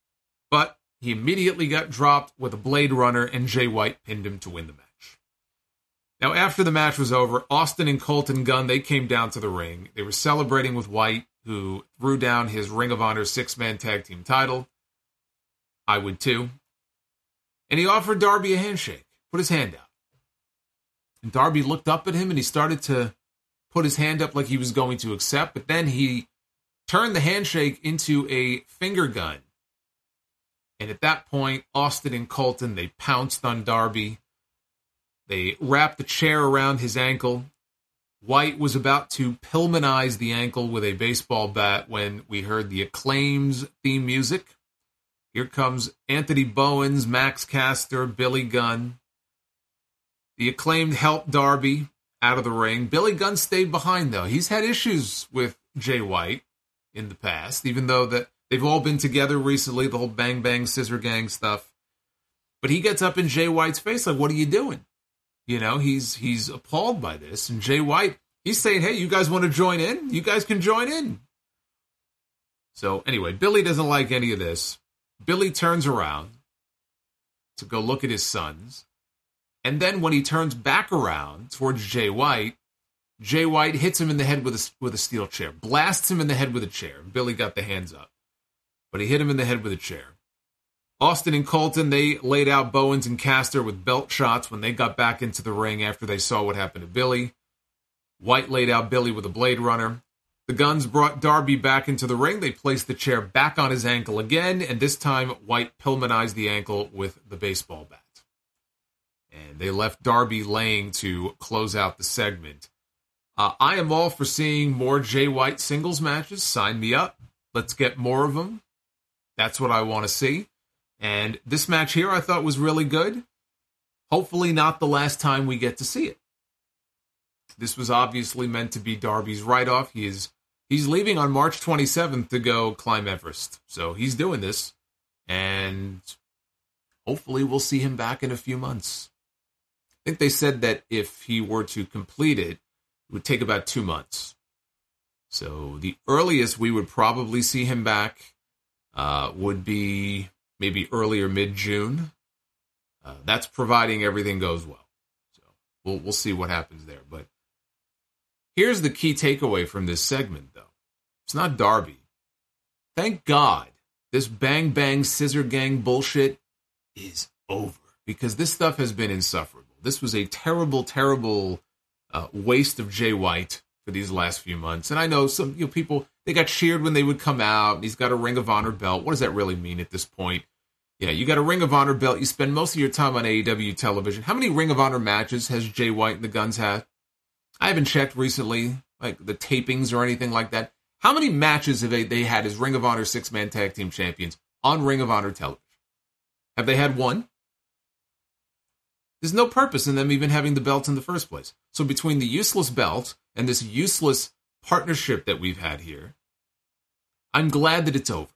but he immediately got dropped with a Blade Runner, and Jay White pinned him to win the match. Now, after the match was over, Austin and Colton Gunn, they came down to the ring. They were celebrating with White, who threw down his Ring of Honor 6-man tag team title. I would too. And he offered Darby a handshake, put his hand out. And Darby looked up at him and he started to put his hand up like he was going to accept, but then he turned the handshake into a finger gun. And at that point, Austin and Colton, they pounced on Darby. They wrapped the chair around his ankle. White was about to Pillmanize the ankle with a baseball bat when we heard the Acclaim's theme music. Here comes Anthony Bowens, Max Caster, Billy Gunn. The Acclaimed helped Darby out of the ring. Billy Gunn stayed behind, though. He's had issues with Jay White in the past, even though that they've all been together recently, the whole Bang Bang Scissor Gang stuff. But he gets up in Jay White's face like, what are you doing? You know, he's appalled by this. And Jay White, he's saying, hey, you guys want to join in? You guys can join in. So anyway, Billy doesn't like any of this. Billy turns around to go look at his sons. And then when he turns back around towards Jay White hits him in the head with a steel chair. Blasts him in the head with a chair. Billy got the hands up. But he hit him in the head with a chair. Austin and Colton, they laid out Bowens and Caster with belt shots when they got back into the ring after they saw what happened to Billy. White laid out Billy with a Blade Runner. The Guns brought Darby back into the ring. They placed the chair back on his ankle again, and this time White Pillmanized the ankle with the baseball bat. And they left Darby laying to close out the segment. I am all for seeing more Jay White singles matches. Sign me up. Let's get more of them. That's what I want to see. And this match here I thought was really good. Hopefully not the last time we get to see it. This was obviously meant to be Darby's write-off. He's leaving on March 27th to go climb Everest. So he's doing this. And hopefully we'll see him back in a few months. I think they said that if he were to complete it, it would take about 2 months. So the earliest we would probably see him back would be maybe early or mid-June. That's providing everything goes well. So we'll see what happens there. But here's the key takeaway from this segment, though. It's not Darby. Thank God this Bang Bang Scissor Gang bullshit is over. Because this stuff has been insufferable. This was a terrible, terrible waste of Jay White for these last few months. And I know some people, they got cheered when they would come out. And he's got a Ring of Honor belt. What does that really mean at this point? Yeah, you got a Ring of Honor belt. You spend most of your time on AEW television. How many Ring of Honor matches has Jay White and the Guns had? I haven't checked recently, like the tapings or anything like that. How many matches have they had as Ring of Honor 6-man tag team champions on Ring of Honor television? Have they had one? There's no purpose in them even having the belts in the first place. So between the useless belt and this useless partnership that we've had here, I'm glad that it's over.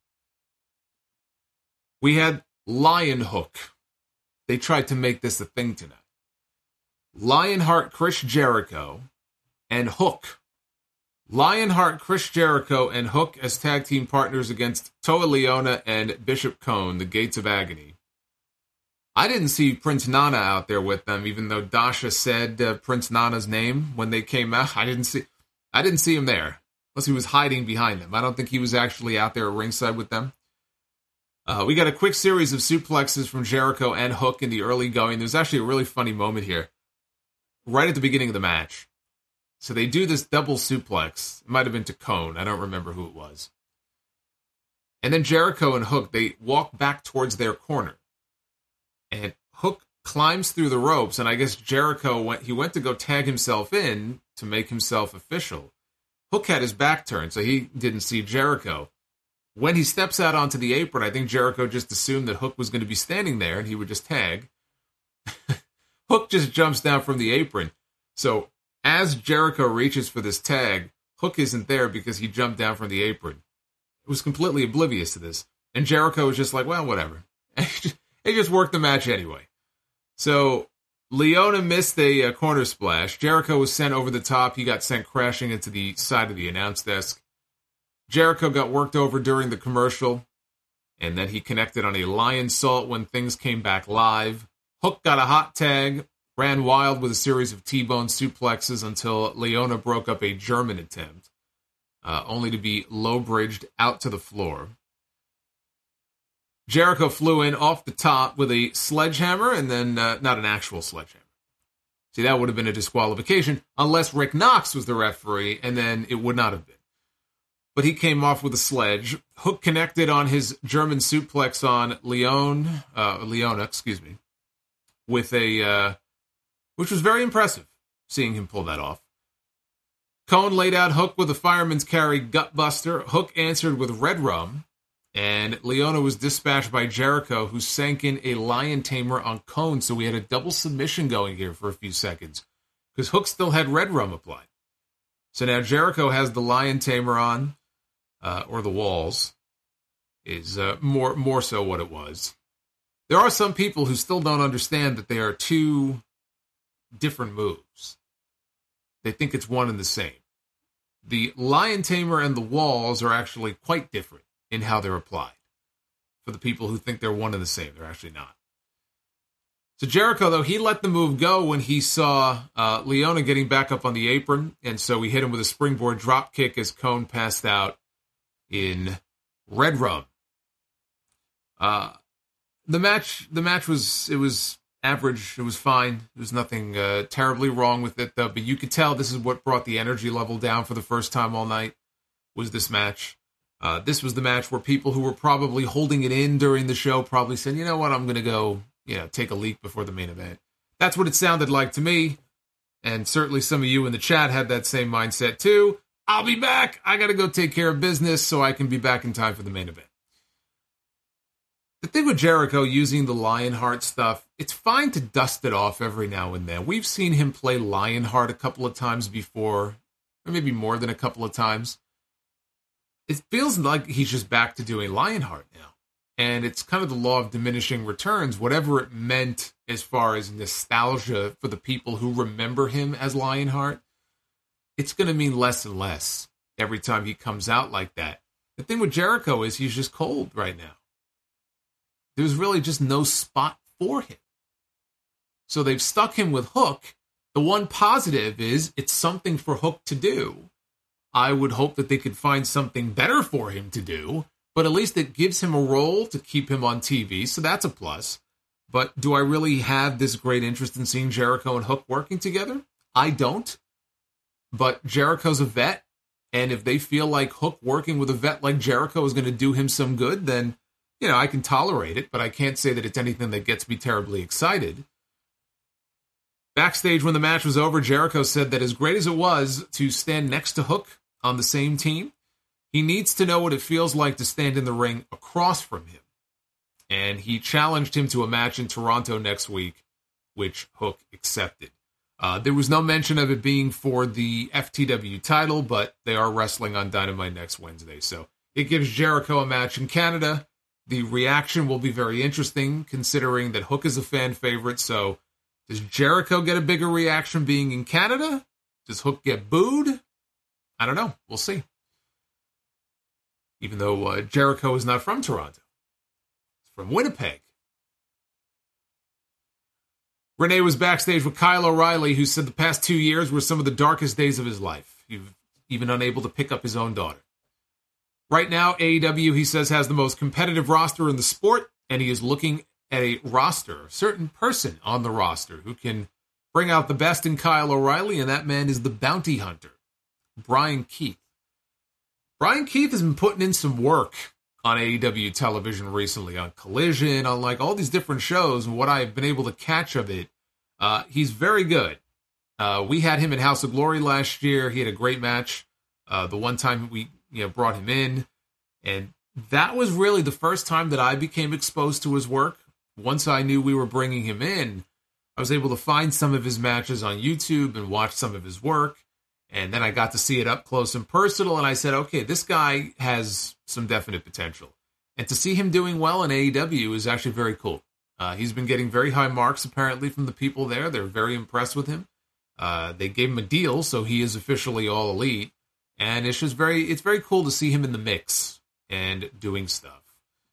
We had Lionhook. They tried to make this a thing tonight. Lionheart Chris Jericho and Hook. Lionheart Chris Jericho and Hook as tag team partners against Toa Liona and Bishop Cone, the Gates of Agony. I didn't see Prince Nana out there with them, even though Dasha said Prince Nana's name when they came out. I didn't see him there, unless he was hiding behind them. I don't think he was actually out there at ringside with them. We got a quick series of suplexes from Jericho and Hook in the early going. There's actually a really funny moment here, right at the beginning of the match. So they do this double suplex. It might have been to Cone. I don't remember who it was. And then Jericho and Hook, they walk back towards their corner. And Hook climbs through the ropes, and I guess Jericho went to go tag himself in to make himself official. Hook had his back turned, so he didn't see Jericho. When he steps out onto the apron, I think Jericho just assumed that Hook was going to be standing there, and he would just tag. Hook just jumps down from the apron. So as Jericho reaches for this tag, Hook isn't there because he jumped down from the apron. It was completely oblivious to this. And Jericho was just like, well, whatever. He just worked the match anyway. So Leona missed a corner splash. Jericho was sent over the top. He got sent crashing into the side of the announce desk. Jericho got worked over during the commercial. And then he connected on a lion salt when things came back live. Hook got a hot tag, ran wild with a series of T-bone suplexes until Leona broke up a German attempt, only to be low-bridged out to the floor. Jericho flew in off the top with a sledgehammer, and then not an actual sledgehammer. See, that would have been a disqualification, unless Rick Knox was the referee, and then it would not have been. But he came off with a sledge. Hook connected on his German suplex on Leona, with a, which was very impressive, seeing him pull that off. Cohn laid out Hook with a fireman's carry gutbuster. Hook answered with Red Rum, and Leona was dispatched by Jericho, who sank in a lion tamer on Cohn, so we had a double submission going here for a few seconds, because Hook still had Red Rum applied. So now Jericho has the lion tamer on, or the walls, is more so what it was. There are some people who still don't understand that they are two different moves. They think it's one and the same. The lion tamer and the walls are actually quite different in how they're applied. For the people who think they're one and the same, they're actually not. So Jericho, though, he let the move go when he saw Leona getting back up on the apron, and so he hit him with a springboard drop kick as Cohn passed out in Red Rum. The match was average. It was fine. There was nothing terribly wrong with it, though. But you could tell this is what brought the energy level down for the first time all night, was this match. This was the match where people who were probably holding it in during the show probably said, you know what, I'm going to go take a leak before the main event. That's what it sounded like to me. And certainly some of you in the chat had that same mindset too. I'll be back. I got to go take care of business so I can be back in time for the main event. The thing with Jericho using the Lionheart stuff, it's fine to dust it off every now and then. We've seen him play Lionheart a couple of times before, or maybe more than a couple of times. It feels like he's just back to doing Lionheart now. And it's kind of the law of diminishing returns. Whatever it meant as far as nostalgia for the people who remember him as Lionheart, it's going to mean less and less every time he comes out like that. The thing with Jericho is he's just cold right now. There's really just no spot for him. So they've stuck him with Hook. The one positive is it's something for Hook to do. I would hope that they could find something better for him to do, but at least it gives him a role to keep him on TV, so that's a plus. But do I really have this great interest in seeing Jericho and Hook working together? I don't. But Jericho's a vet, and if they feel like Hook working with a vet like Jericho is going to do him some good, then, I can tolerate it, but I can't say that it's anything that gets me terribly excited. Backstage when the match was over, Jericho said that as great as it was to stand next to Hook on the same team, he needs to know what it feels like to stand in the ring across from him. And he challenged him to a match in Toronto next week, which Hook accepted. There was no mention of it being for the FTW title, but they are wrestling on Dynamite next Wednesday. So it gives Jericho a match in Canada. The reaction will be very interesting, considering that Hook is a fan favorite. So does Jericho get a bigger reaction being in Canada? Does Hook get booed? I don't know. We'll see. Even though Jericho is not from Toronto. He's from Winnipeg. Renee was backstage with Kyle O'Reilly, who said the past 2 years were some of the darkest days of his life. He was even unable to pick up his own daughter. Right now, AEW, he says, has the most competitive roster in the sport, and he is looking at a roster, a certain person on the roster who can bring out the best in Kyle O'Reilly, and that man is the bounty hunter, Brian Keith. Brian Keith has been putting in some work on AEW television recently, on Collision, on like all these different shows, and what I've been able to catch of it, he's very good. We had him in House of Glory last year. He had a great match. The one time we brought him in, and that was really the first time that I became exposed to his work. Once I knew we were bringing him in, I was able to find some of his matches on YouTube and watch some of his work. And then I got to see it up close and personal, and I said, okay, this guy has some definite potential. And to see him doing well in AEW is actually very cool. He's been getting very high marks, apparently, from the people there. They're very impressed with him. They gave him a deal, so he is officially all elite. And it's just very cool to see him in the mix and doing stuff.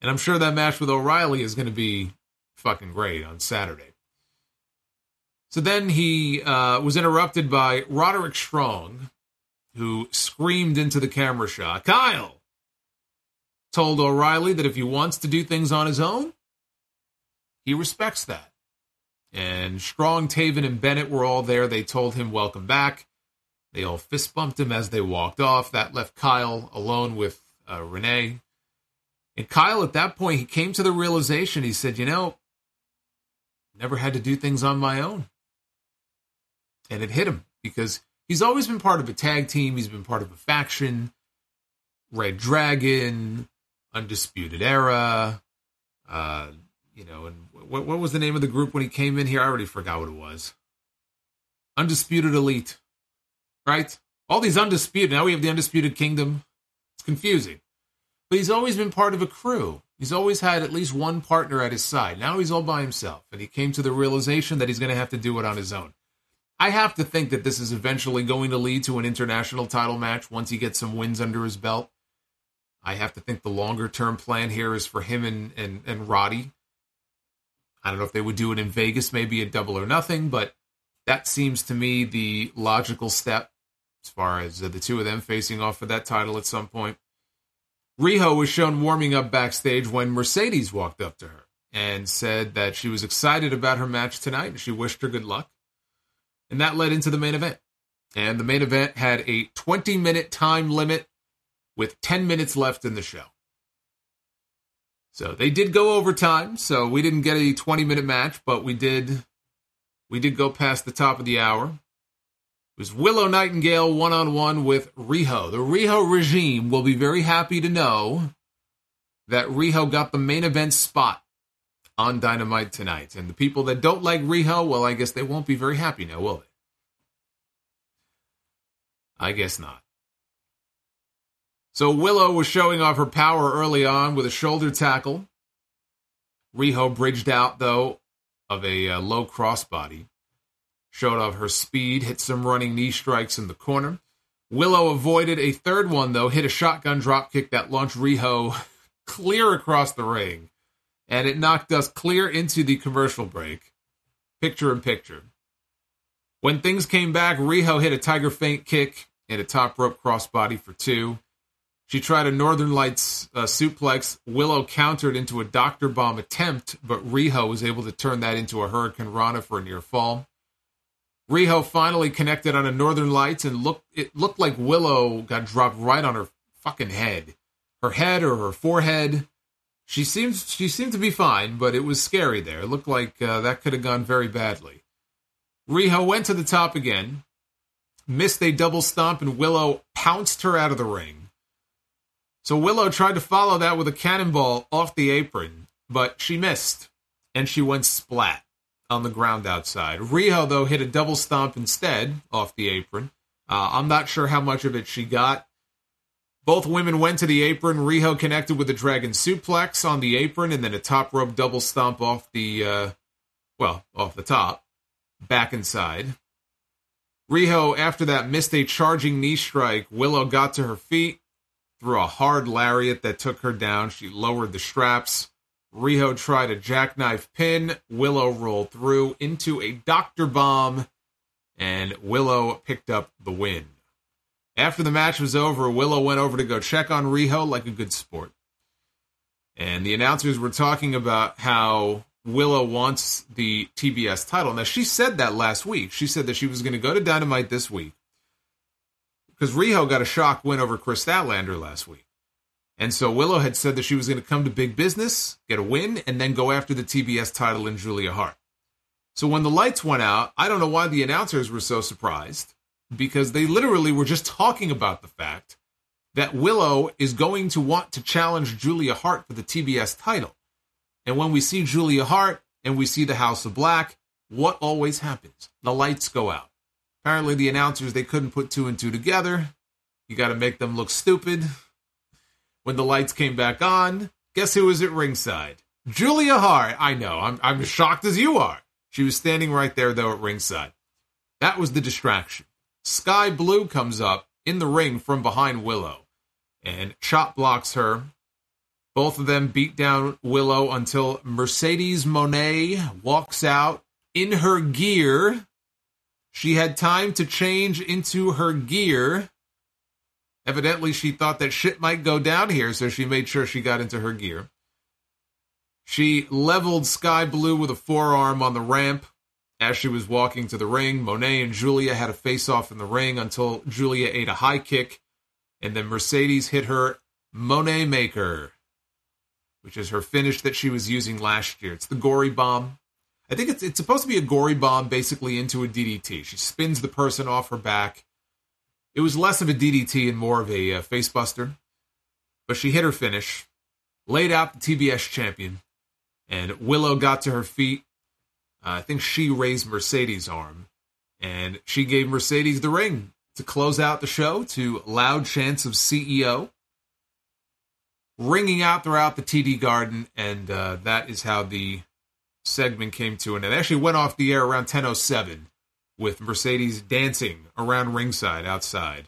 And I'm sure that match with O'Reilly is going to be fucking great on Saturday. So then he was interrupted by Roderick Strong, who screamed into the camera shot, Kyle! Told O'Reilly that if he wants to do things on his own, he respects that. And Strong, Taven, and Bennett were all there. They told him welcome back. They all fist bumped him as they walked off. That left Kyle alone with Renee. And Kyle, at that point, he came to the realization, he said, never had to do things on my own. And it hit him, because he's always been part of a tag team. He's been part of a faction. Red Dragon, Undisputed Era, and what was the name of the group when he came in here? I already forgot what it was. Undisputed Elite, right? All these Undisputed. Now we have the Undisputed Kingdom. It's confusing. But he's always been part of a crew. He's always had at least one partner at his side. Now he's all by himself, and he came to the realization that he's going to have to do it on his own. I have to think that this is eventually going to lead to an international title match once he gets some wins under his belt. I have to think the longer-term plan here is for him and Roddy. I don't know if they would do it in Vegas, maybe a Double or Nothing, but that seems to me the logical step as far as the two of them facing off for that title at some point. Riho was shown warming up backstage when Mercedes walked up to her and said that she was excited about her match tonight and she wished her good luck. And that led into the main event. And the main event had a 20-minute time limit with 10 minutes left in the show. So they did go overtime, so we didn't get a 20-minute match, but we did go past the top of the hour. It was Willow Nightingale one-on-one with Riho. The Riho regime will be very happy to know that Riho got the main event spot on Dynamite tonight. And the people that don't like Riho, well, I guess they won't be very happy now, will they? I guess not. So Willow was showing off her power early on with a shoulder tackle. Riho bridged out, though, of a low crossbody. Showed off her speed, hit some running knee strikes in the corner. Willow avoided a third one, though, hit a shotgun dropkick that launched Riho clear across the ring. And it knocked us clear into the commercial break. Picture in picture. When things came back, Riho hit a tiger feint kick and a top rope crossbody for 2. She tried a Northern Lights suplex. Willow countered into a Dr. Bomb attempt, but Riho was able to turn that into a Hurricane Rana for a near fall. Riho finally connected on a Northern Lights, and it looked like Willow got dropped right on her fucking head. Her head or her forehead. She seemed to be fine, but it was scary there. It looked like that could have gone very badly. Riho went to the top again, missed a double stomp, and Willow pounced her out of the ring. So Willow tried to follow that with a cannonball off the apron, but she missed, and she went splat on the ground outside. Riho, though, hit a double stomp instead off the apron. I'm not sure how much of it she got. Both women went to the apron. Riho connected with a dragon suplex on the apron, and then a top rope double stomp off the top, back inside. Riho, after that, missed a charging knee strike. Willow got to her feet, threw a hard lariat that took her down. She lowered the straps. Riho tried a jackknife pin. Willow rolled through into a Dr. Bomb, and Willow picked up the win. After the match was over, Willow went over to go check on Riho like a good sport. And the announcers were talking about how Willow wants the TBS title. Now, she said that last week. She said that she was going to go to Dynamite this week because Riho got a shock win over Chris Statlander last week. And so Willow had said that she was going to come to big business, get a win, and then go after the TBS title in Julia Hart. So when the lights went out, I don't know why the announcers were so surprised, because they literally were just talking about the fact that Willow is going to want to challenge Julia Hart for the TBS title. And when we see Julia Hart and we see the House of Black, what always happens? The lights go out. Apparently the announcers, they couldn't put 2 and 2 together. You got to make them look stupid. When the lights came back on, guess who was at ringside? Julia Hart. I know, I'm as shocked as you are. She was standing right there, though, at ringside. That was the distraction. Sky Blue comes up in the ring from behind Willow and chop blocks her. Both of them beat down Willow until Mercedes Moné walks out in her gear. She had time to change into her gear. Evidently, she thought that shit might go down here, so she made sure she got into her gear. She leveled Sky Blue with a forearm on the ramp as she was walking to the ring. Moné and Giulia had a face-off in the ring until Giulia ate a high kick, and then Mercedes hit her Moné Maker, which is her finish that she was using last year. It's the Gory Bomb. I think it's supposed to be a Gory Bomb basically into a DDT. She spins the person off her back. It was less of a DDT and more of a facebuster. But she hit her finish, laid out the TBS champion, and Willow got to her feet. I think she raised Mercedes' arm, and she gave Mercedes the ring to close out the show to loud chants of CEO, ringing out throughout the TD Garden, and that is how the segment came to an end. It actually went off the air around 10:07 with Mercedes dancing around ringside outside.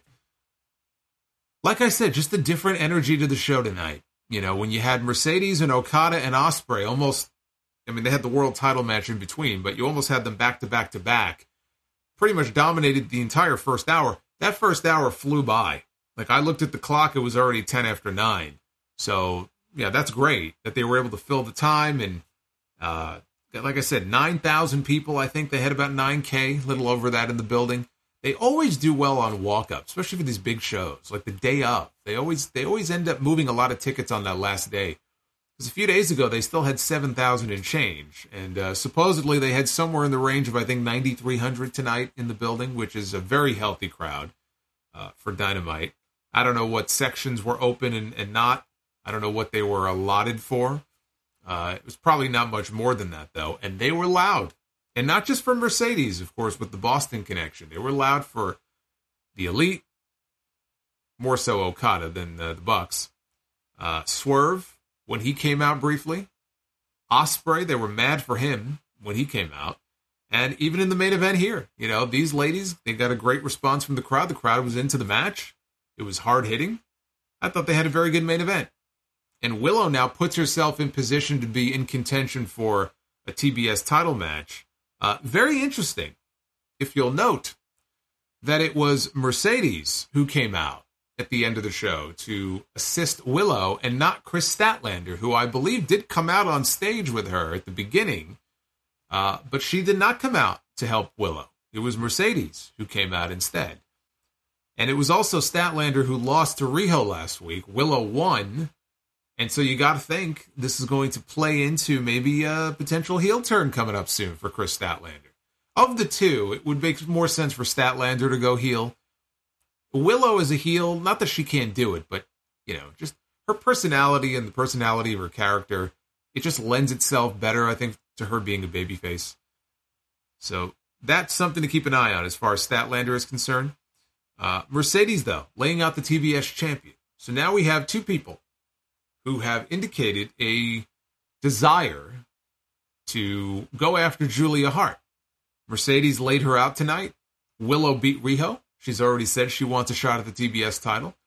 Like I said, just a different energy to the show tonight. You know, when you had Mercedes and Okada and Ospreay almost, I mean, they had the world title match in between, but you almost had them back to back to back. Pretty much dominated the entire first hour. That first hour flew by. Like, I looked at the clock, it was already 10 after 9. So, yeah, that's great that they were able to fill the time. And, like I said, 9,000 people. I think they had about 9K, a little over that in the building. They always do well on walk-up, especially for these big shows, like the day of. They always end up moving a lot of tickets on that last day. Because a few days ago, they still had 7,000 and change. And supposedly they had somewhere in the range of, I think, 9,300 tonight in the building, which is a very healthy crowd for Dynamite. I don't know what sections were open and not. I don't know what they were allotted for. It was probably not much more than that, though. And they were loud. And not just for Mercedes, of course, with the Boston connection. They were loud for the Elite, more so Okada than the Bucks. Swerve, when he came out briefly. Ospreay, they were mad for him when he came out. And even in the main event here, you know, these ladies, they got a great response from the crowd. The crowd was into the match. It was hard-hitting. I thought they had a very good main event. And Willow now puts herself in position to be in contention for a TBS title match. Very interesting, if you'll note, that it was Mercedes who came out at the end of the show to assist Willow and not Chris Statlander, who I believe did come out on stage with her at the beginning, but she did not come out to help Willow. It was Mercedes who came out instead. And it was also Statlander who lost to Riho last week. Willow won. And so you got to think this is going to play into maybe a potential heel turn coming up soon for Chris Statlander. Of the two, it would make more sense for Statlander to go heel. Willow is a heel, not that she can't do it, but, you know, just her personality and the personality of her character, it just lends itself better, I think, to her being a babyface. So that's something to keep an eye on as far as Statlander is concerned. Mercedes, though, laying out the TBS champion. So now we have two people who have indicated a desire to go after Giulia Hart. Mercedes laid her out tonight. Willow beat Riho. She's already said she wants a shot at the TBS title.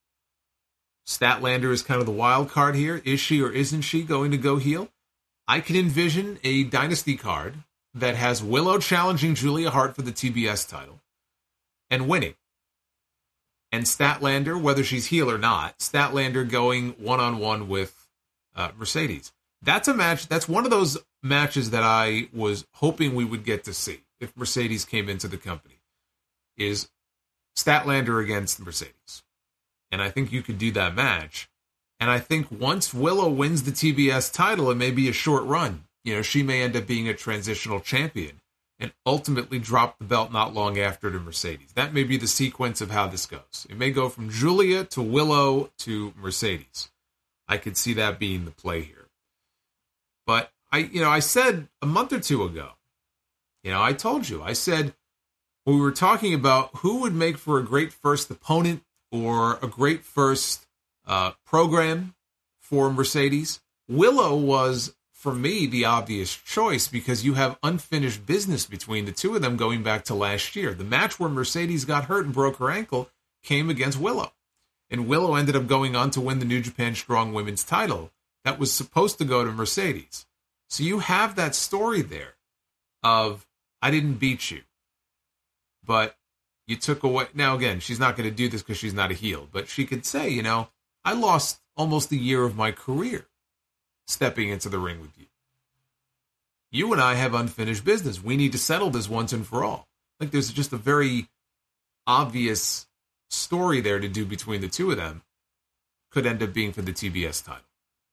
Statlander is kind of the wild card here. Is she or isn't she going to go heel? I can envision a Dynasty card that has Willow challenging Giulia Hart for the TBS title and winning. And Statlander, whether she's heel or not, Statlander going one-on-one with Mercedes. That's a match. That's one of those matches that I was hoping we would get to see if Mercedes came into the company, is Statlander against Mercedes. And I think you could do that match. And I think once Willow wins the TBS title, it may be a short run. You know, she may end up being a transitional champion and ultimately drop the belt not long after to Mercedes. That may be the sequence of how this goes. It may go from Giulia to Willow to Mercedes. I could see that being the play here. But I said a month or two ago, I told you, I said when we were talking about who would make for a great first opponent or a great first program for Mercedes, Willow was, for me, the obvious choice because you have unfinished business between the two of them going back to last year. The match where Mercedes got hurt and broke her ankle came against Willow. and Willow ended up going on to win the New Japan Strong Women's title that was supposed to go to Mercedes. So you have that story there of, I didn't beat you, but you took away. Now, again, she's not going to do this because she's not a heel, but she could say, you know, I lost almost a year of my career stepping into the ring with you. You and I have unfinished business. We need to settle this once and for all. Like, there's just a very obvious story there to do between the two of them. Could end up being for the TBS title.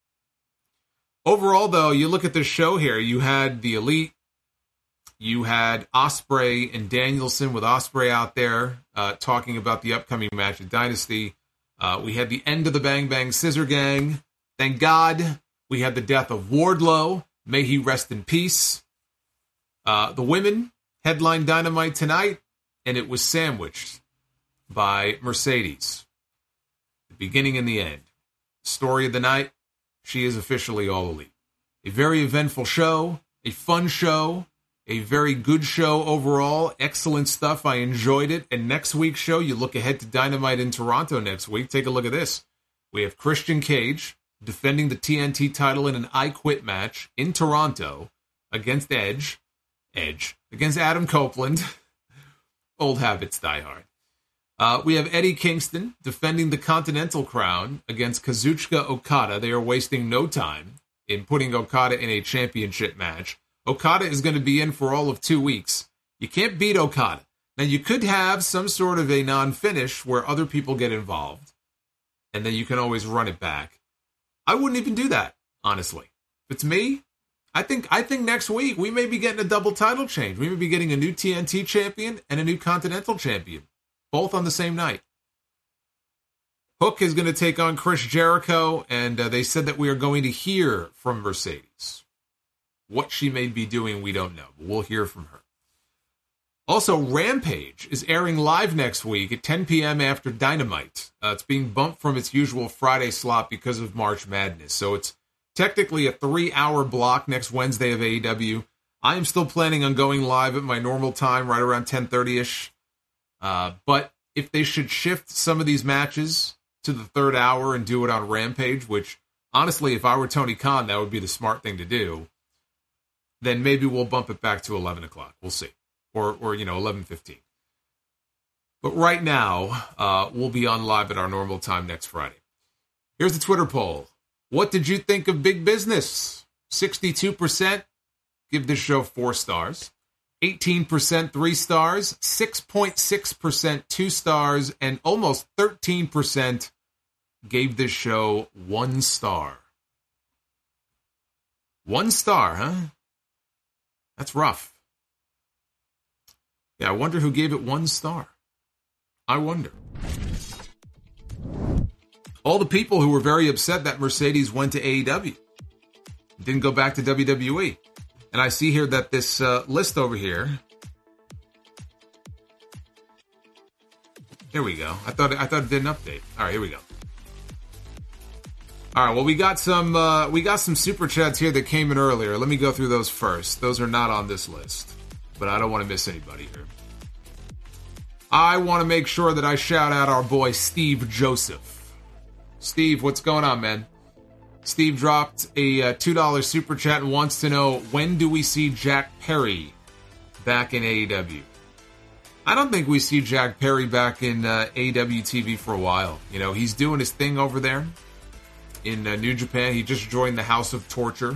Overall, though, you look at this show here, you had the Elite, you had Ospreay and Danielson, with Ospreay out there talking about the upcoming match at Dynasty. We had the end of the Bang Bang Scissor Gang. Thank God. We had the death of Wardlow. May he rest in peace. The women headlined Dynamite tonight, and it was sandwiched by Mercedes. The beginning and the end. Story of the night, she is officially All Elite. A very eventful show, a fun show, a very good show overall. Excellent stuff. I enjoyed it. And next week's show, you look ahead to Dynamite in Toronto next week. Take a look at this. We have Christian Cage defending the TNT title in an I Quit match in Toronto against Edge, against Adam Copeland. Old habits die hard. We have Eddie Kingston defending the Continental Crown against Kazuchika Okada. They are wasting no time in putting Okada in a championship match. Okada is going to be in for all of 2 weeks. You can't beat Okada. Now, you could have some sort of a non-finish where other people get involved, and then you can always run it back. I wouldn't even do that, honestly. If it's me, I think next week we may be getting a double title change. We may be getting a new TNT champion and a new Continental champion, both on the same night. Hook is going to take on Chris Jericho, and they said that we are going to hear from Mercedes. What she may be doing, we don't know, but we'll hear from her. Also, Rampage is airing live next week at 10 p.m. after Dynamite. It's being bumped from its usual Friday slot because of March Madness. So it's technically a 3-hour block next Wednesday of AEW. I am still planning on going live at my normal time, right around 10:30-ish. But if they should shift some of these matches to the third hour and do it on Rampage, which, honestly, if I were Tony Khan, that would be the smart thing to do, then maybe we'll bump it back to 11 o'clock. We'll see. Or 11:15. But right now, we'll be on live at our normal time next Friday. Here's the Twitter poll. What did you think of Big Business? 62% give this show 4 stars. 18% 3 stars. 6.6% 2 stars. And almost 13% gave this show 1 star. 1 star, huh? That's rough. Yeah, I wonder who gave it 1 star. I wonder. All the people who were very upset that Mercedes went to AEW, didn't go back to WWE. And I see here that this list over here. Here we go. I thought it did an update. All right, here we go. All right, well, we got some super chats here that came in earlier. Let me go through those first. Those are not on this list, but I don't want to miss anybody here. I want to make sure that I shout out our boy Steve Joseph. Steve, what's going on, man? Steve dropped a $2 super chat and wants to know, when do we see Jack Perry back in AEW? I don't think we see Jack Perry back in AEW TV for a while. You know, he's doing his thing over there in New Japan. He just joined the House of Torture.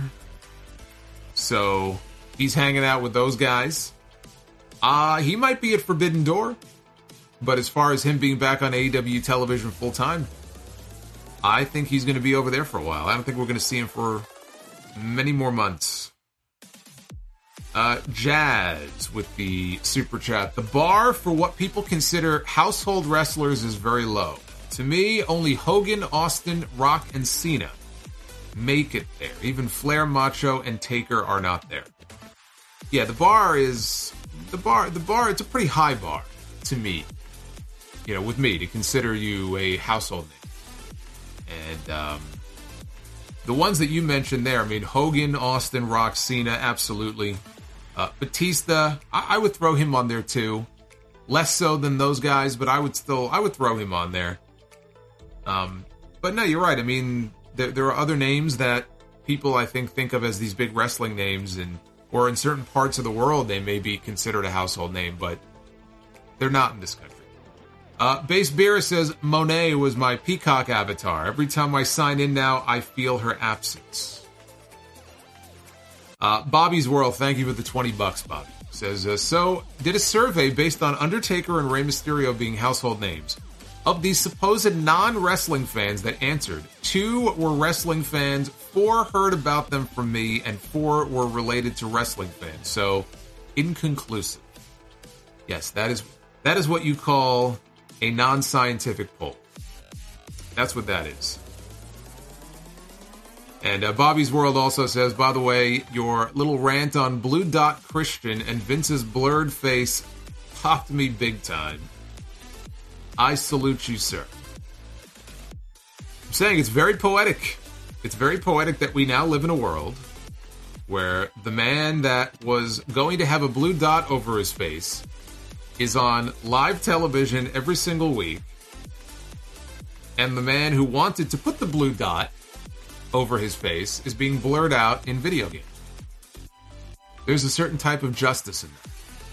So he's hanging out with those guys. He might be at Forbidden Door. But as far as him being back on AEW television full-time, I think he's going to be over there for a while. I don't think we're going to see him for many more months. Jazz with the super chat. The bar for what people consider household wrestlers is very low. To me, only Hogan, Austin, Rock, and Cena make it there. Even Flair, Macho, and Taker are not there. Yeah, the bar, it's a pretty high bar to me. You know, with me, to consider you a household name. And the ones that you mentioned there, I mean, Hogan, Austin, Rock, Cena, absolutely. Batista, I would throw him on there too. Less so than those guys, but I would throw him on there. But no, you're right. I mean, there are other names that people, I think of as these big wrestling names, or in certain parts of the world, they may be considered a household name, but they're not in this country. Base Beer says, Monet was my Peacock avatar. Every time I sign in now, I feel her absence. Bobby's World, thank you for the $20, Bobby. Says, so, did a survey based on Undertaker and Rey Mysterio being household names. Of these supposed non-wrestling fans that answered, 2 were wrestling fans, 4 heard about them from me, and 4 were related to wrestling fans. So, inconclusive. Yes, that is what you call a non-scientific poll. That's what that is. And Bobby's World also says, by the way, your little rant on Blue Dot Christian and Vince's blurred face popped me big time. I salute you, sir. I'm saying it's very poetic. It's very poetic that we now live in a world where the man that was going to have a blue dot over his face is on live television every single week, and the man who wanted to put the blue dot over his face is being blurred out in video games. There's a certain type of justice in that.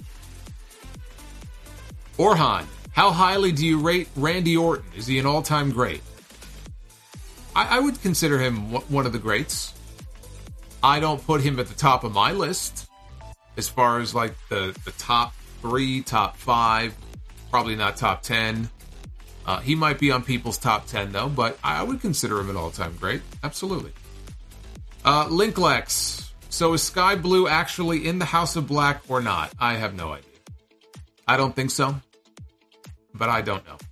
Orhan, how highly do you rate Randy Orton? Is he an all-time great? I would consider him one of the greats. I don't put him at the top of my list as far as like the top 3, top 5, probably not top 10. He might be on people's top 10, though, but I would consider him an all-time great. Absolutely. Linklex. So is Sky Blue actually in the House of Black or not? I have no idea. I don't think so, but I don't know.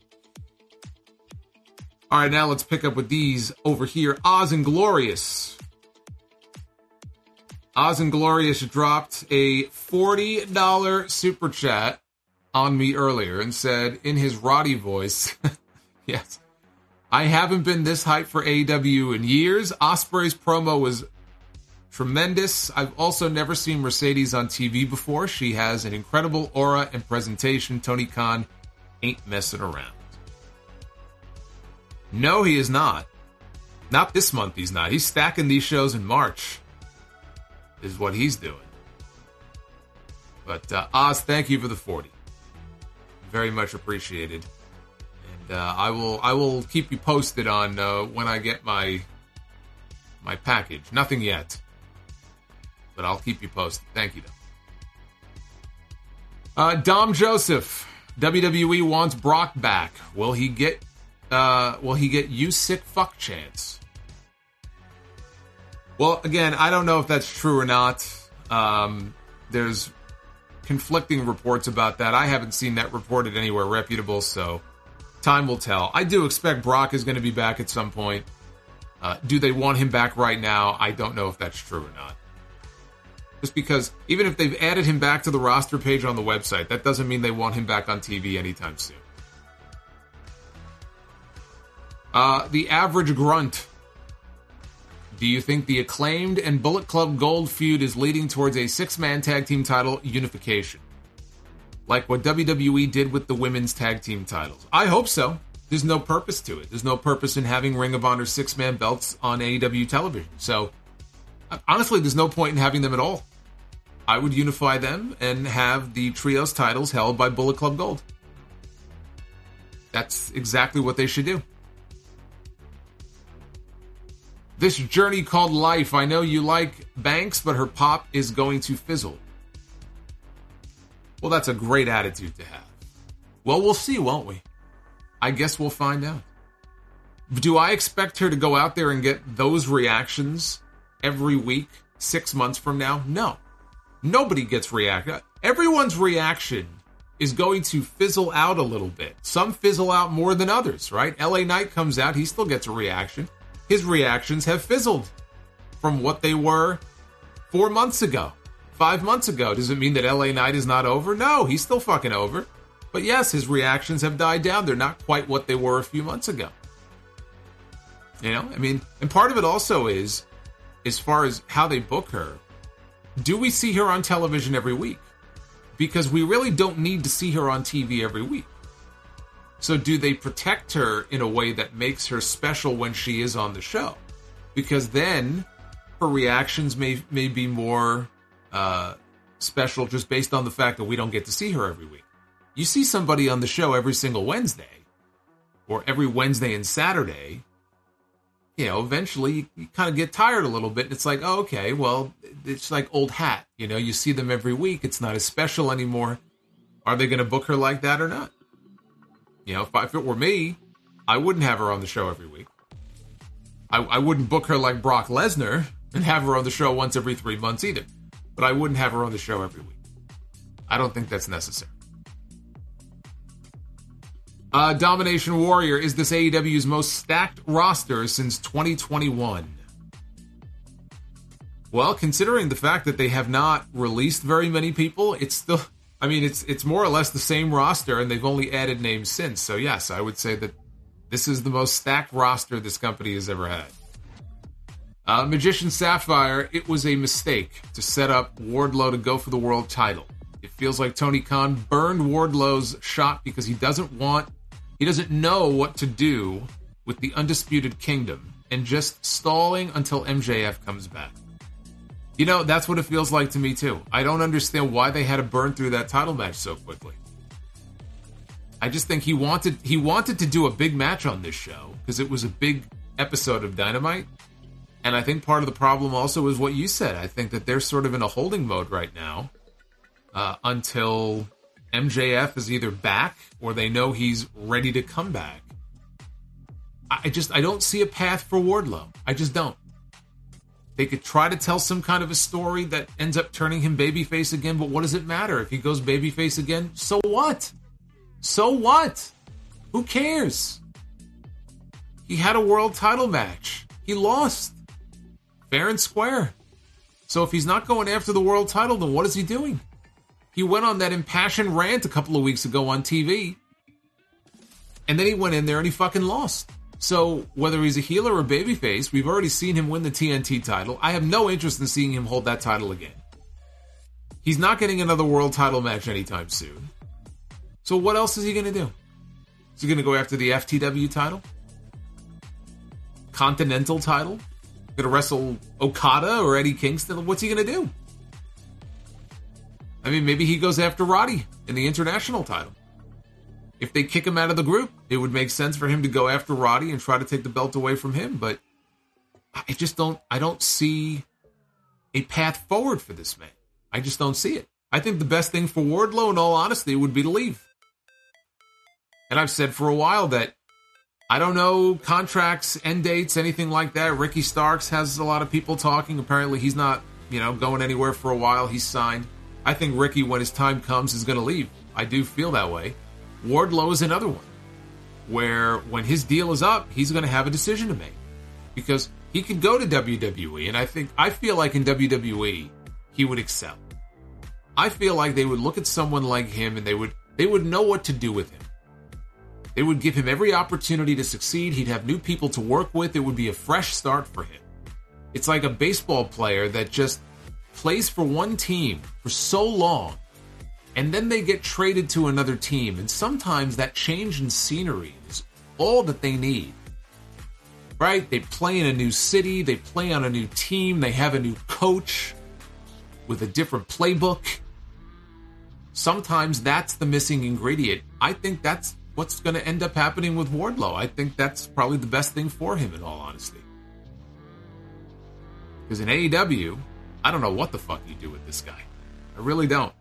All right, now let's pick up with these over here. Oz and Glorious. Oz and Glorious dropped a $40 super chat on me earlier and said in his Roddy voice, yes, I haven't been this hyped for AEW in years. Ospreay's promo was tremendous. I've also never seen Mercedes on TV before. She has an incredible aura and presentation. Tony Khan ain't messing around. No, he is not. Not this month he's not. He's stacking these shows in March is what he's doing. But Oz, thank you for the 40. Very much appreciated, and I will keep you posted on when I get my package. Nothing yet, but I'll keep you posted. Thank you, though. Dom Joseph, WWE wants Brock back. Will he get you sick fuck chance? Well, again, I don't know if that's true or not. There's conflicting reports about that. I haven't seen that reported anywhere reputable, so time will tell. I do expect Brock is going to be back at some point. Do they want him back right now? I don't know if that's true or not. Just because even if they've added him back to the roster page on the website, that doesn't mean they want him back on TV anytime soon. The Average Grunt. Do you think the Acclaimed and Bullet Club Gold feud is leading towards a 6-man tag team title unification? Like what WWE did with the women's tag team titles? I hope so. There's no purpose to it. There's no purpose in having Ring of Honor 6-man belts on AEW television. So, honestly, there's no point in having them at all. I would unify them and have the trios titles held by Bullet Club Gold. That's exactly what they should do. This journey called life. I know you like Banks, but her pop is going to fizzle. Well, that's a great attitude to have. Well, we'll see, won't we? I guess we'll find out. Do I expect her to go out there and get those reactions every week, 6 months from now? No. Nobody gets reaction. Everyone's reaction is going to fizzle out a little bit. Some fizzle out more than others, right? LA Knight comes out, he still gets a reaction. His reactions have fizzled from what they were 4 months ago, 5 months ago. Does it mean that LA Knight is not over? No, he's still fucking over. But yes, his reactions have died down. They're not quite what they were a few months ago. You know, I mean, and part of it also is, as far as how they book her, do we see her on television every week? Because we really don't need to see her on TV every week. So do they protect her in a way that makes her special when she is on the show? Because then her reactions may be more special just based on the fact that we don't get to see her every week. You see somebody on the show every single Wednesday, or every Wednesday and Saturday, eventually you kind of get tired a little bit. And it's like, oh, okay, well, it's like old hat. You see them every week. It's not as special anymore. Are they going to book her like that or not? If it were me, I wouldn't have her on the show every week. I wouldn't book her like Brock Lesnar and have her on the show once every 3 months either. But I wouldn't have her on the show every week. I don't think that's necessary. Domination Warrior, is this AEW's most stacked roster since 2021? Well, considering the fact that they have not released very many people, it's still... it's more or less the same roster, and they've only added names since. So yes, I would say that this is the most stacked roster this company has ever had. Magician Sapphire, it was a mistake to set up Wardlow to go for the world title. It feels like Tony Khan burned Wardlow's shot because he doesn't know what to do with the Undisputed Kingdom and just stalling until MJF comes back. That's what it feels like to me, too. I don't understand why they had to burn through that title match so quickly. I just think he wanted to do a big match on this show because it was a big episode of Dynamite. And I think part of the problem also is what you said. I think that they're sort of in a holding mode right now until MJF is either back or they know he's ready to come back. I don't see a path for Wardlow. I just don't. They could try to tell some kind of a story that ends up turning him babyface again, but what does it matter? If he goes babyface again, so what? So what? Who cares? He had a world title match. He lost. Fair and square. So if he's not going after the world title, then what is he doing? He went on that impassioned rant a couple of weeks ago on TV, and then he went in there and he fucking lost. So, whether he's a heel or a babyface, we've already seen him win the TNT title. I have no interest in seeing him hold that title again. He's not getting another world title match anytime soon. So what else is he going to do? Is he going to go after the FTW title? Continental title? Going to wrestle Okada or Eddie Kingston? What's he going to do? Maybe he goes after Roddy in the international title. If they kick him out of the group, it would make sense for him to go after Roddy and try to take the belt away from him. But I don't see a path forward for this man. I just don't see it. I think the best thing for Wardlow, in all honesty, would be to leave. And I've said for a while that I don't know contracts, end dates, anything like that. Ricky Starks has a lot of people talking. Apparently he's not, going anywhere for a while. He's signed. I think Ricky, when his time comes, is going to leave. I do feel that way. Wardlow is another one, where when his deal is up, he's going to have a decision to make. Because he could go to WWE, and I feel like in WWE, he would excel. I feel like they would look at someone like him, and they would know what to do with him. They would give him every opportunity to succeed. He'd have new people to work with. It would be a fresh start for him. It's like a baseball player that just plays for one team for so long, and then they get traded to another team. And sometimes that change in scenery is all that they need. Right? They play in a new city. They play on a new team. They have a new coach with a different playbook. Sometimes that's the missing ingredient. I think that's what's going to end up happening with Wardlow. I think that's probably the best thing for him, in all honesty. Because in AEW, I don't know what the fuck you do with this guy. I really don't.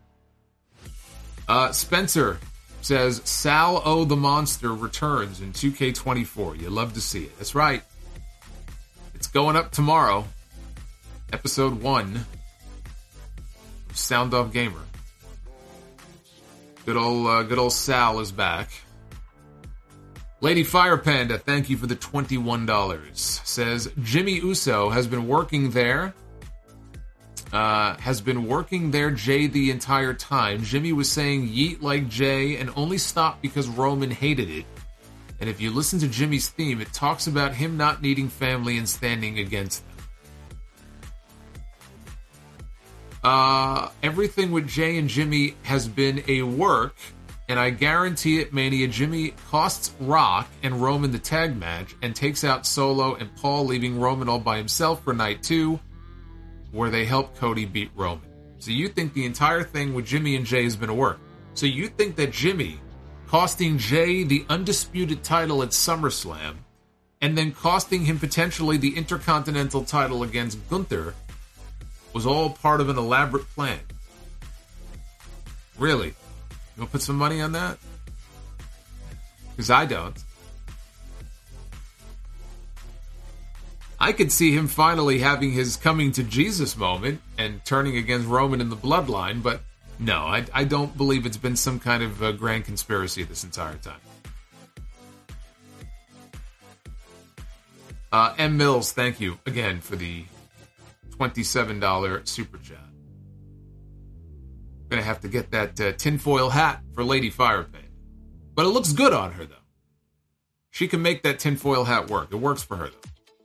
Spencer says, Sal O the Monster returns in 2K24. You love to see it. That's right. It's going up tomorrow. Episode 1 of Sound Off Gamer. Good old Sal is back. Lady Fire Panda, thank you for the $21. Says, Jimmy Uso has been working there. Jay, the entire time. Jimmy was saying yeet like Jay and only stopped because Roman hated it. And if you listen to Jimmy's theme, it talks about him not needing family and standing against them. Everything with Jay and Jimmy has been a work. And I guarantee it, Mania, Jimmy costs Rock and Roman the tag match and takes out Solo and Paul, leaving Roman all by himself for night 2, where they help Cody beat Roman. So you think the entire thing with Jimmy and Jay has been a work. So you think that Jimmy costing Jay the undisputed title at SummerSlam and then costing him potentially the Intercontinental title against Gunther was all part of an elaborate plan? Really? You want to put some money on that? Because I don't. I could see him finally having his coming to Jesus moment and turning against Roman in the bloodline, but no, I don't believe it's been some kind of grand conspiracy this entire time. M. Mills, thank you again for the $27 super chat. Gonna have to get that tinfoil hat for Lady Firepain. But it looks good on her, though. She can make that tinfoil hat work. It works for her, though.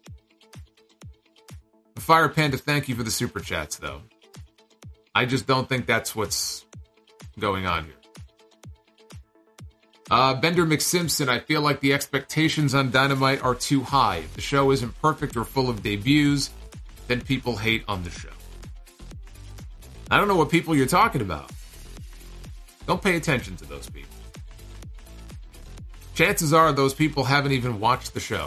Fire Panda, thank you for the super chats, though. I just don't think that's what's going on here. Bender McSimpson, I feel like the expectations on Dynamite are too high. If the show isn't perfect or full of debuts, then people hate on the show. I don't know what people you're talking about. Don't pay attention to those people. Chances are those people haven't even watched the show.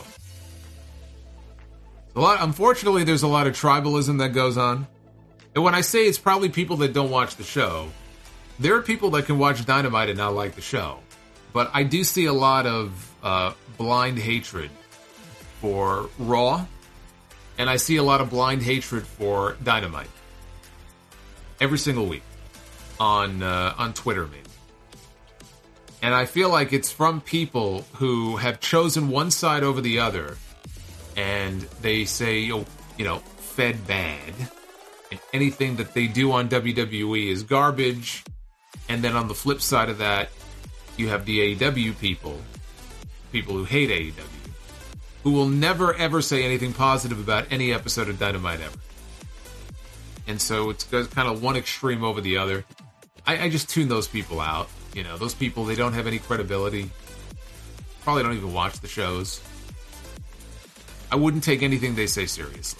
Unfortunately, there's a lot of tribalism that goes on. And when I say it's probably people that don't watch the show, there are people that can watch Dynamite and not like the show. But I do see a lot of blind hatred for Raw, and I see a lot of blind hatred for Dynamite. Every single week. On Twitter, maybe. And I feel like it's from people who have chosen one side over the other, and they say, fed bad, and anything that they do on WWE is garbage. And then on the flip side of that, you have the AEW people who hate AEW, who will never ever say anything positive about any episode of Dynamite ever. And so it's kind of one extreme over the other. I just tune those people out. Those people, they don't have any credibility. Probably don't even watch the shows. I wouldn't take anything they say seriously.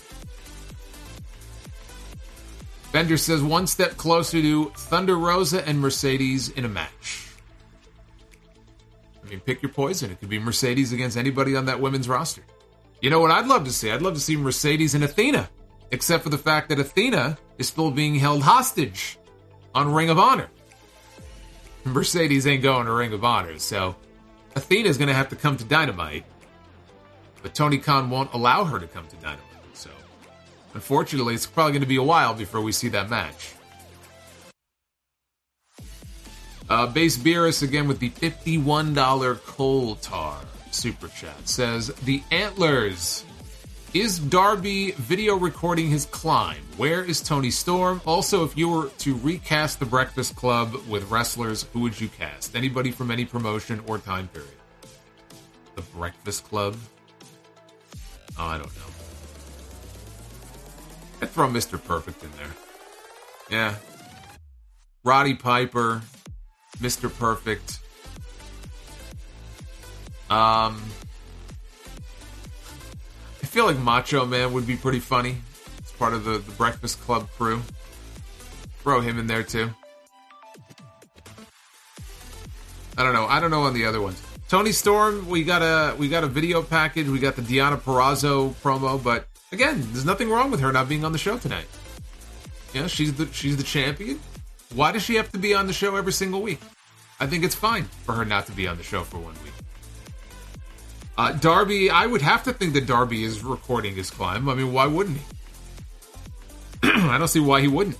Bender says, one step closer to Thunder Rosa and Mercedes in a match. I mean, pick your poison. It could be Mercedes against anybody on that women's roster. You know what I'd love to see? I'd love to see Mercedes and Athena. Except for the fact that Athena is still being held hostage on Ring of Honor. Mercedes ain't going to Ring of Honor, so Athena's going to have to come to Dynamite. But Tony Khan won't allow her to come to Dynamite. So, unfortunately, it's probably going to be a while before we see that match. Base Beerus again with the $51 Coal Tar super chat says, the Antlers. Is Darby video recording his climb? Where is Tony Storm? Also, if you were to recast The Breakfast Club with wrestlers, who would you cast? Anybody from any promotion or time period? The Breakfast Club? Oh, I don't know. I'd throw Mr. Perfect in there. Yeah. Roddy Piper, Mr. Perfect. I feel like Macho Man would be pretty funny. It's part of the Breakfast Club crew. Throw him in there too. I don't know on the other ones. Tony Storm, we got a video package. We got the Deonna Purrazzo promo, but again, there's nothing wrong with her not being on the show tonight. She's the champion. Why does she have to be on the show every single week? I think it's fine for her not to be on the show for 1 week. Darby, I would have to think that Darby is recording his climb. I mean, why wouldn't he? I don't see why he wouldn't.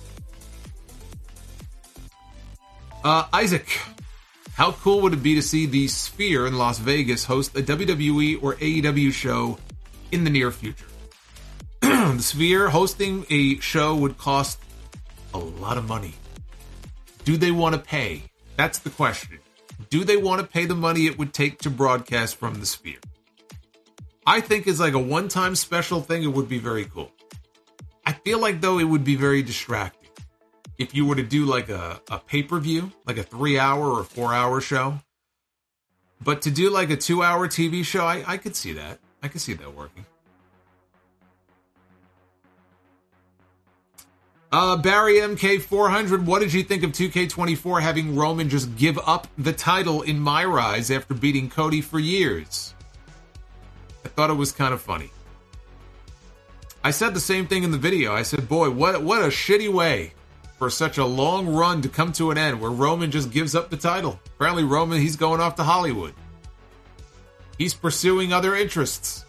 Isaac, how cool would it be to see the Sphere in Las Vegas host a WWE or AEW show in the near future? The Sphere hosting a show would cost a lot of money. Do they want to pay? That's the question. Do they want to pay the money it would take to broadcast from the Sphere? I think as like a one-time special thing, it would be very cool. I feel like, though, it would be very distracting. if you were to do like a pay-per-view, like a 3-hour or 4-hour show. But to do like a 2-hour TV show, I could see that. I could see that working. Barry MK400, what did you think of 2K24 having Roman just give up the title in My Rise after beating Cody for years? I thought it was kind of funny. I said the same thing in the video. I said, boy, what a shitty way for such a long run to come to an end where Roman just gives up the title. Apparently Roman, he's going off to Hollywood. He's pursuing other interests.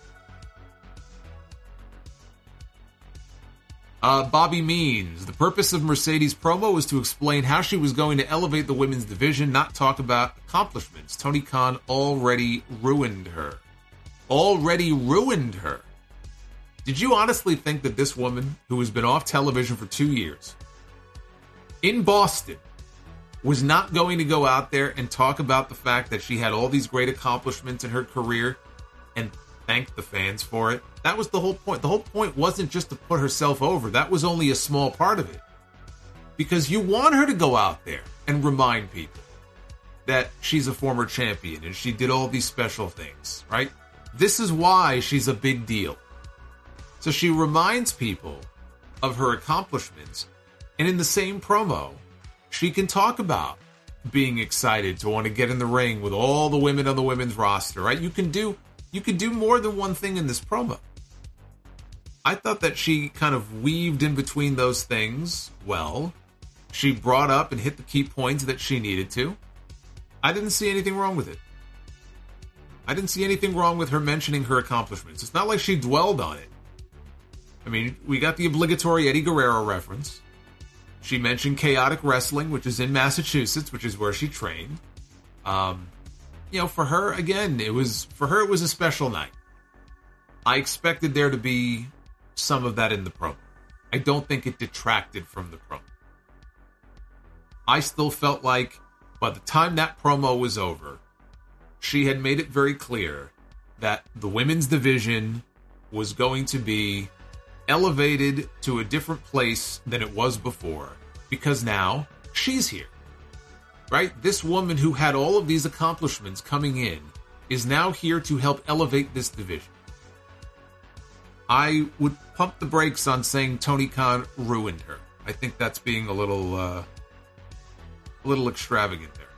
Bobby Means, the purpose of Mercedes' promo was to explain how she was going to elevate the women's division, not talk about accomplishments. Tony Khan already ruined her. Already ruined her. Did you honestly think that this woman, who has been off television for 2 years, in Boston, was not going to go out there and talk about the fact that she had all these great accomplishments in her career and thank the fans for it? That was the whole point. The whole point wasn't just to put herself over. That was only a small part of it. Because you want her to go out there and remind people that she's a former champion and she did all these special things, right? This is why she's a big deal. So she reminds people of her accomplishments, and in the same promo, she can talk about being excited to want to get in the ring with all the women on the women's roster, right? You can do more than one thing in this promo. I thought that she kind of weaved in between those things well. She brought up and hit the key points that she needed to. I didn't see anything wrong with it. I didn't see anything wrong with her mentioning her accomplishments. It's not like she dwelled on it. I mean, we got the obligatory Eddie Guerrero reference. She mentioned Chaotic Wrestling, which is in Massachusetts, which is where she trained. For her, again, it was a special night. I expected there to be some of that in the promo. I don't think it detracted from the promo. I still felt like by the time that promo was over, she had made it very clear that the women's division was going to be elevated to a different place than it was before, because now she's here. Right? This woman who had all of these accomplishments coming in is now here to help elevate this division. I would pump the brakes on saying Tony Khan ruined her. I think that's being a little extravagant there.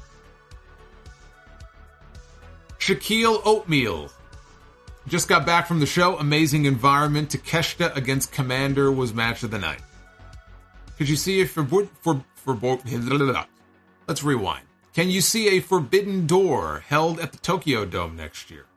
Shaquille Oatmeal just got back from the show. Amazing environment. Takeshita against Commander was match of the night. Could you see if let's rewind. Can you see a Forbidden Door held at the Tokyo Dome next year?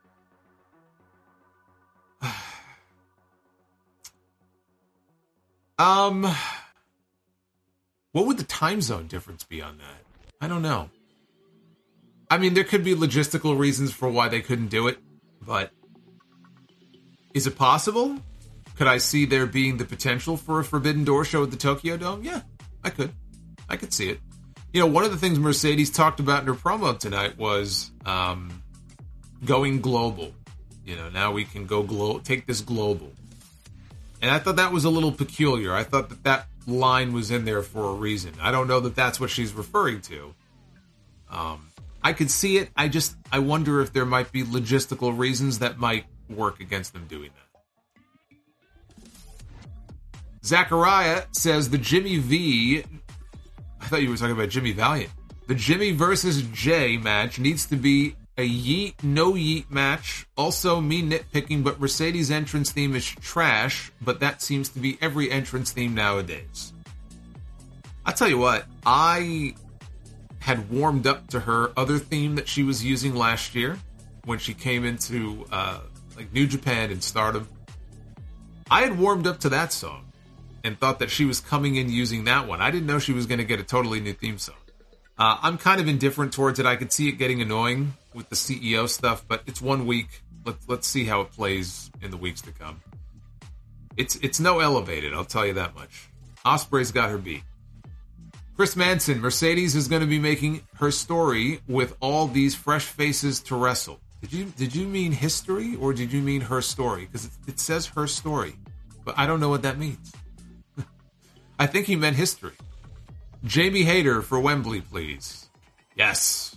What would the time zone difference be on that? I don't know. I mean, there could be logistical reasons for why they couldn't do it, but is it possible? Could I see there being the potential for a Forbidden Door show at the Tokyo Dome? Yeah, I could. I could see it. You know, one of the things Mercedes talked about in her promo tonight was going global. You know, now we can go take this global. And I thought that was a little peculiar. I thought that line was in there for a reason. I don't know that that's what she's referring to. I could see it. I wonder if there might be logistical reasons that might work against them doing that. Zachariah says the Jimmy V... I thought you were talking about Jimmy Valiant. The Jimmy versus Jay match needs to be a yeet, no yeet match. Also, me nitpicking, but Mercedes' entrance theme is trash, but that seems to be every entrance theme nowadays. I'll tell you what, I had warmed up to her other theme that she was using last year when she came into New Japan and Stardom. I had warmed up to that song and thought that she was coming in using that one. I didn't know she was going to get a totally new theme song. I'm kind of indifferent towards it. I could see it getting annoying with the CEO stuff, but it's 1 week. Let's see how it plays in the weeks to come. It's no elevated, I'll tell you that much. Osprey's got her beat. Chris Manson, Mercedes is going to be making her story with all these fresh faces to wrestle. Did you mean history or did you mean her story? Because it says her story, but I don't know what that means. I think he meant history. Jamie Hayter for Wembley, please. Yes.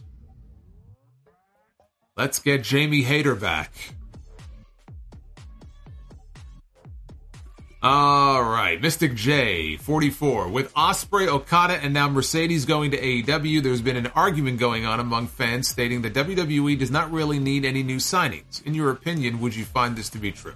Let's get Jamie Hayter back. All right, Mystic J, 44. With Ospreay, Okada, and now Mercedes going to AEW, there's been an argument going on among fans stating that WWE does not really need any new signings. In your opinion, would you find this to be true?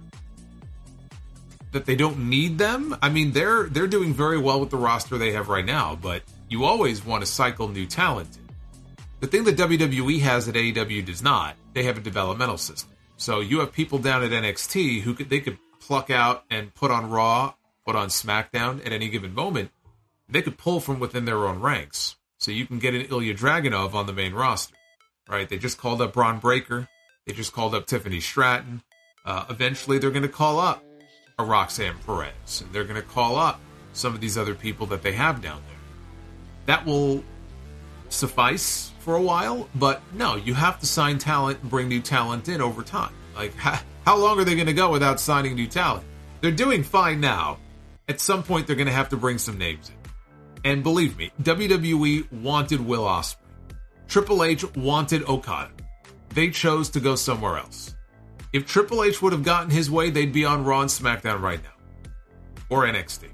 That they don't need them? I mean, they're doing very well with the roster they have right now, but you always want to cycle new talent in. The thing that WWE has that AEW does not, they have a developmental system. So you have people down at NXT who they could pluck out and put on Raw, put on SmackDown at any given moment. They could pull from within their own ranks. So you can get an Ilya Dragunov on the main roster, right? They just called up Braun Breaker. They just called up Tiffany Stratton. Eventually they're going to call up a Roxanne Perez. And they're going to call up some of these other people that they have down there. That will suffice for a while, but no, you have to sign talent and bring new talent in over time. Like, how long are they going to go without signing new talent? They're doing fine now. At some point, they're going to have to bring some names in. And believe me, WWE wanted Will Ospreay. Triple H wanted Okada. They chose to go somewhere else. If Triple H would have gotten his way, they'd be on Raw and SmackDown right now. Or NXT.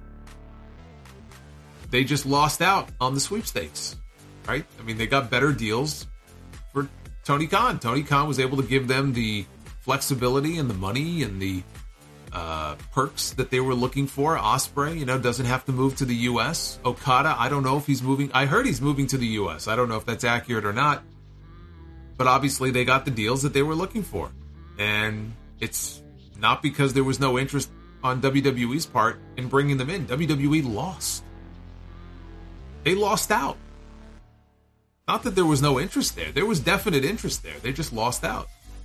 They just lost out on the sweepstakes, right? I mean, they got better deals for Tony Khan. Tony Khan was able to give them the flexibility and the money and the perks that they were looking for. Ospreay, doesn't have to move to the U.S. Okada, I don't know if he's moving. I heard he's moving to the U.S. I don't know if that's accurate or not. But obviously they got the deals that they were looking for. And it's not because there was no interest on WWE's part in bringing them in. WWE lost. They lost out. Not that there was no interest there. There was definite interest there. They just lost out.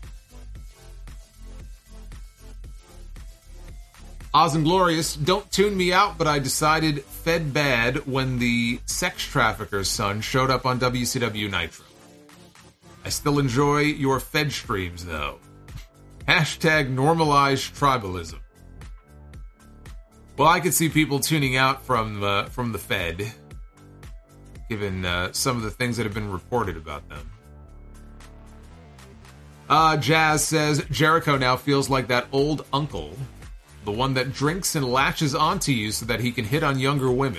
Oz and Glorious, don't tune me out, but I decided fed bad when the sex trafficker's son showed up on WCW Nitro. I still enjoy your Fed streams, though. Hashtag normalize tribalism. Well, I could see people tuning out from the Fed, given some of the things that have been reported about them. Jazz says, Jericho now feels like that old uncle, the one that drinks and latches onto you so that he can hit on younger women.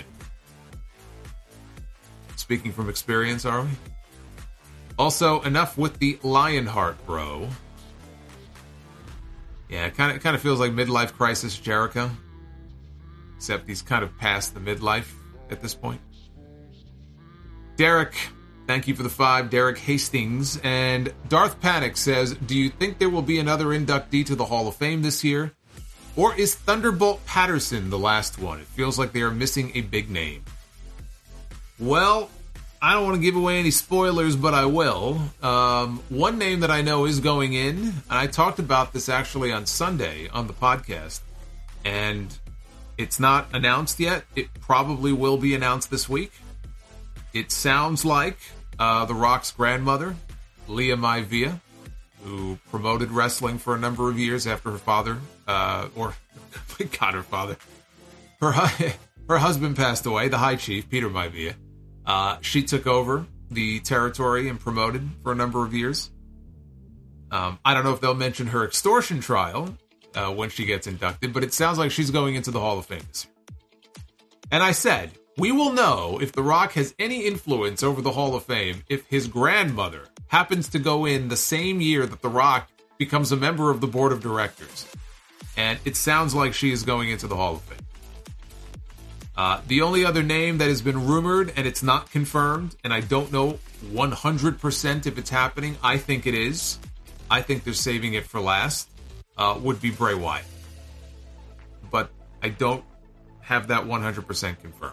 Speaking from experience, are we? Also, enough with the Lionheart, bro. Yeah, it kind of feels like midlife crisis Jericho. Except he's kind of past the midlife at this point. Derek, thank you for the 5. Derek Hastings. And Darth Panic says, do you think there will be another inductee to the Hall of Fame this year? Or is Thunderbolt Patterson the last one? It feels like they are missing a big name. Well, I don't want to give away any spoilers, but I will. One name that I know is going in, and I talked about this actually on Sunday on the podcast, and it's not announced yet. It probably will be announced this week. It sounds like The Rock's grandmother, Leah Maivia, who promoted wrestling for a number of years after her father, her father. Her husband passed away, the High Chief, Peter Maivia. She took over the territory and promoted for a number of years. I don't know if they'll mention her extortion trial when she gets inducted, but it sounds like she's going into the Hall of Fame this year. And I said, we will know if The Rock has any influence over the Hall of Fame if his grandmother happens to go in the same year that The Rock becomes a member of the board of directors. And it sounds like she is going into the Hall of Fame. The only other name that has been rumored, and it's not confirmed, and I don't know 100% if it's happening, I think it is. I think they're saving it for last, would be Bray Wyatt. But I don't have that 100% confirmed.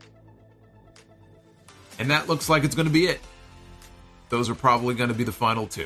And that looks like it's going to be it. Those are probably going to be the final 2.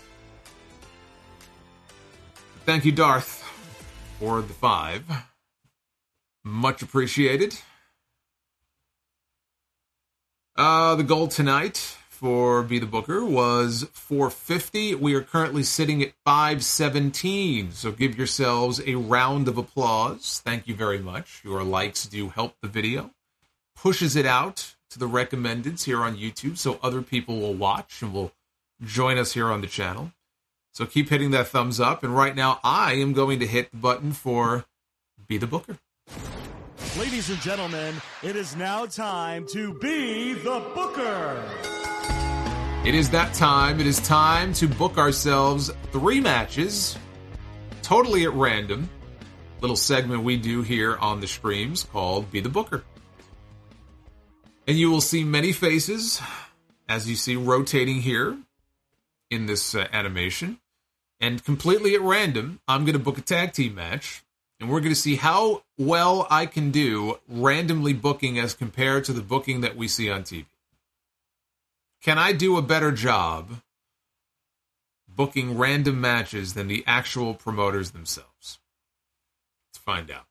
Thank you, Darth, for the 5. Much appreciated. The goal tonight, for Be the Booker was 450. We are currently sitting at 517. So give yourselves a round of applause. Thank you very much. Your likes do help the video. Pushes it out to the recommendeds here on YouTube so other people will watch and will join us here on the channel. So keep hitting that thumbs up. And right now I am going to hit the button for Be the Booker. Ladies and gentlemen, it is now time to Be the Booker. It is that time. It is time to book ourselves 3 matches, totally at random. Little segment we do here on the streams called Be the Booker. And you will see many faces, as you see rotating here in this animation. And completely at random, I'm going to book a tag team match. And we're going to see how well I can do randomly booking as compared to the booking that we see on TV. Can I do a better job booking random matches than the actual promoters themselves? Let's find out.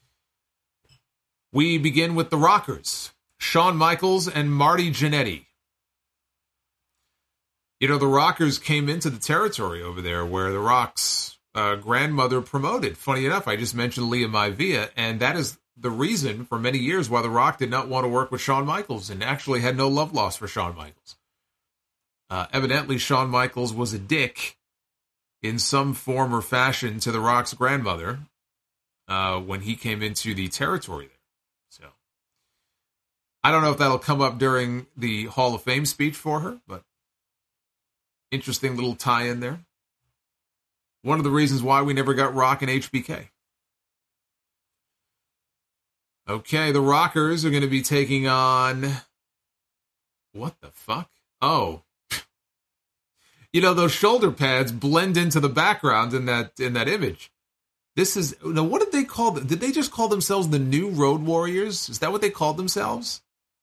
We begin with the Rockers, Shawn Michaels and Marty Jannetty. You know, the Rockers came into the territory over there where the Rock's grandmother promoted. Funny enough, I just mentioned Leah Maivia, and that is the reason for many years why The Rock did not want to work with Shawn Michaels and actually had no love lost for Shawn Michaels. Evidently, Shawn Michaels was a dick in some form or fashion to The Rock's grandmother when he came into the territory there. So, I don't know if that'll come up during the Hall of Fame speech for her, but interesting little tie-in there. One of the reasons why we never got Rock and HBK. Okay, the Rockers are going to be taking on... What the fuck? Oh. You know, those shoulder pads blend into the background in that image. This is... Now, what did they call them? Did they just call themselves the New Road Warriors? Is that what they called themselves?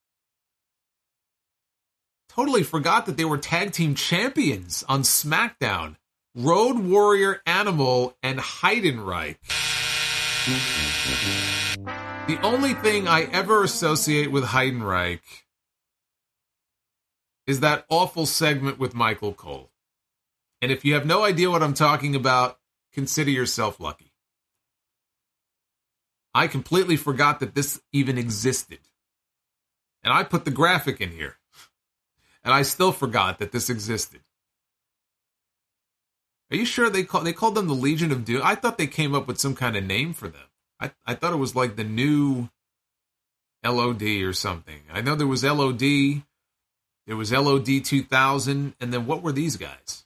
Totally forgot that they were tag team champions on SmackDown. Road Warrior Animal and Heidenreich. The only thing I ever associate with Heidenreich is that awful segment with Michael Cole. And if you have no idea what I'm talking about, consider yourself lucky. I completely forgot that this even existed. And I put the graphic in here. And I still forgot that this existed. Are you sure they called them the Legion of Doom? I thought they came up with some kind of name for them. I thought it was like the new LOD or something. I know there was LOD, there was LOD 2000, and then what were these guys?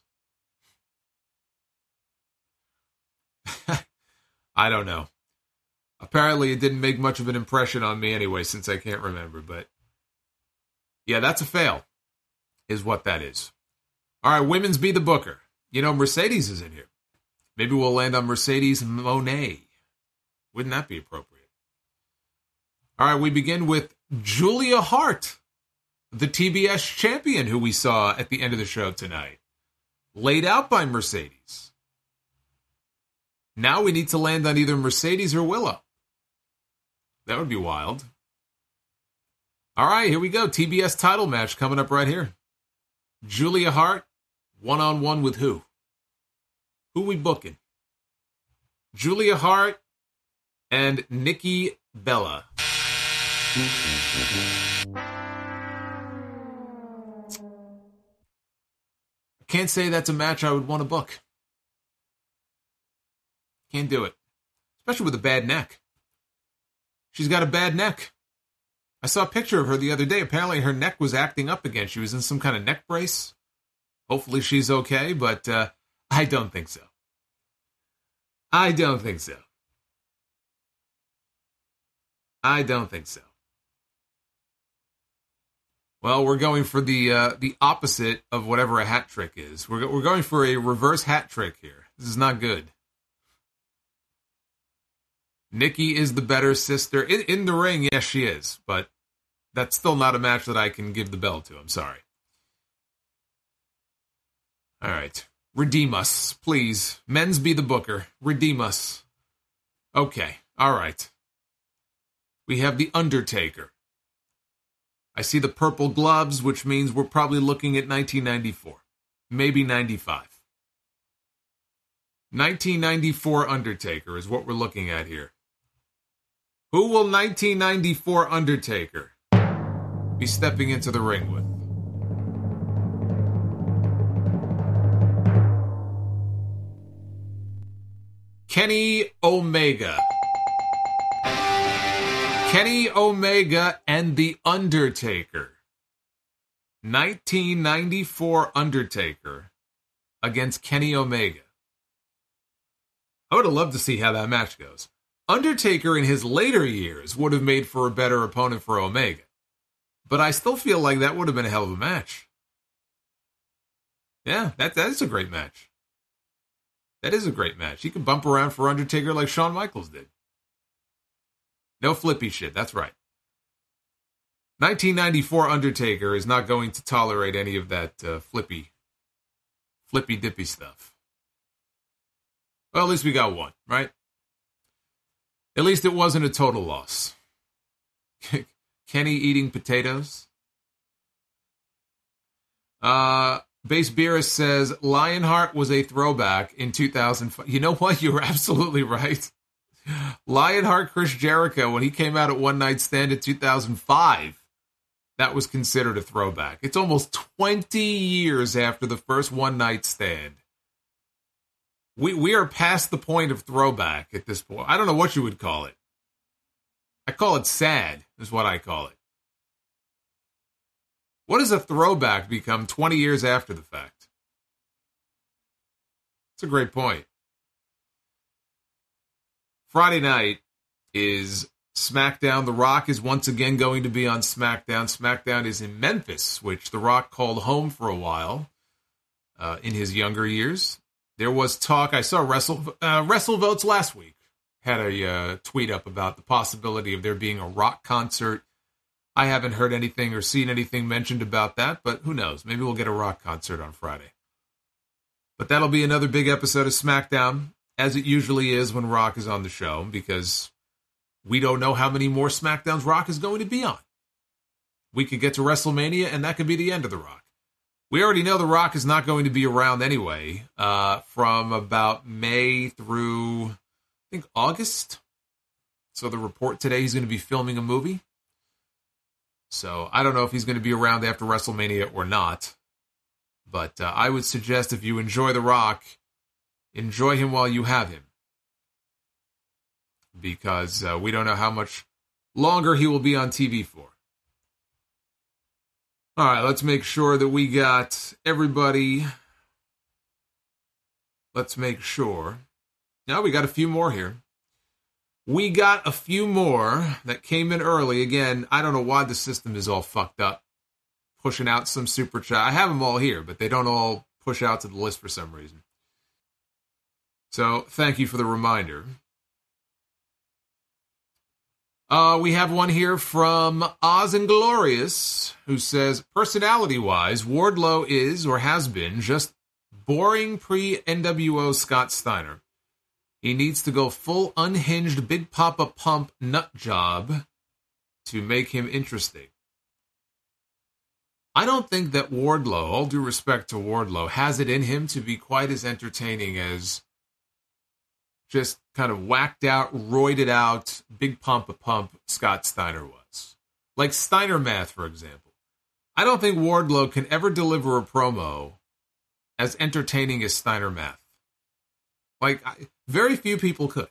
I don't know. Apparently it didn't make much of an impression on me anyway, since I can't remember. But yeah, that's a fail, is what that is. All right, women's Be the Booker. You know, Mercedes is in here. Maybe we'll land on Mercedes Moné. Wouldn't that be appropriate? All right, we begin with Julia Hart, the TBS champion who we saw at the end of the show tonight. Laid out by Mercedes. Now we need to land on either Mercedes or Willow. That would be wild. All right, here we go. TBS title match coming up right here. Julia Hart, one-on-one with who? Who we booking? Julia Hart and Nikki Bella. I can't say that's a match I would want to book. Can't do it. Especially with a bad neck. She's got a bad neck. I saw a picture of her the other day. Apparently her neck was acting up again. She was in some kind of neck brace. Hopefully she's okay, but I don't think so. I don't think so. I don't think so. Well, we're going for the opposite of whatever a hat trick is. We're going for a reverse hat trick here. This is not good. Nikki is the better sister. In the ring, yes, she is. But that's still not a match that I can give the bell to. I'm sorry. All right. Redeem us, please. Men's Be the Booker. Redeem us. Okay. All right. We have The Undertaker. I see the purple gloves, which means we're probably looking at 1994. Maybe 95. 1994 Undertaker is what we're looking at here. Who will 1994 Undertaker be stepping into the ring with? Kenny Omega. Kenny Omega and The Undertaker. 1994 Undertaker against Kenny Omega. I would have loved to see how that match goes. Undertaker in his later years would have made for a better opponent for Omega. But I still feel like that would have been a hell of a match. Yeah, that is a great match. That is a great match. He could bump around for Undertaker like Shawn Michaels did. No flippy shit, that's right. 1994 Undertaker is not going to tolerate any of that flippy dippy stuff. Well, at least we got one, right? At least it wasn't a total loss. Kenny eating potatoes. Base Beerus says, Lionheart was a throwback in 2005. You know what? You were absolutely right. Lionheart Chris Jericho, when he came out at One Night Stand in 2005, that was considered a throwback. It's almost 20 years after the first One Night Stand. We are past the point of throwback at this point. I don't know what you would call it. I call it sad, is what I call it. What does a throwback become 20 years after the fact? It's a great point. Friday night is SmackDown. The Rock is once again going to be on SmackDown. SmackDown is in Memphis, which The Rock called home for a while in his younger years. There was talk. I saw WrestleVotes last week had a tweet up about the possibility of there being a Rock concert. I haven't heard anything or seen anything mentioned about that, but who knows? Maybe we'll get a Rock concert on Friday. But that'll be another big episode of SmackDown, as it usually is when Rock is on the show, because we don't know how many more SmackDowns Rock is going to be on. We could get to WrestleMania, and that could be the end of The Rock. We already know The Rock is not going to be around anyway, from about May through, I think, August. So the report today, he's going to be filming a movie. So I don't know if he's going to be around after WrestleMania or not. But I would suggest if you enjoy The Rock, enjoy him while you have him. Because we don't know how much longer he will be on TV for. All right, let's make sure that we got everybody. Let's make sure. Now we got a few more here. We got a few more that came in early. Again, I don't know why the system is all fucked up. Pushing out some super chat. I have them all here, but they don't all push out to the list for some reason. So, thank you for the reminder. We have one here from Oz and Glorious, who says, personality-wise, Wardlow is, or has been, just boring pre-NWO Scott Steiner. He needs to go full unhinged Big Papa Pump nut job to make him interesting. I don't think that Wardlow, all due respect to Wardlow, has it in him to be quite as entertaining as just kind of whacked out, roided out, Big Pump Scott Steiner was. Like Steiner Math, for example. I don't think Wardlow can ever deliver a promo as entertaining as Steiner Math. Like, very few people could.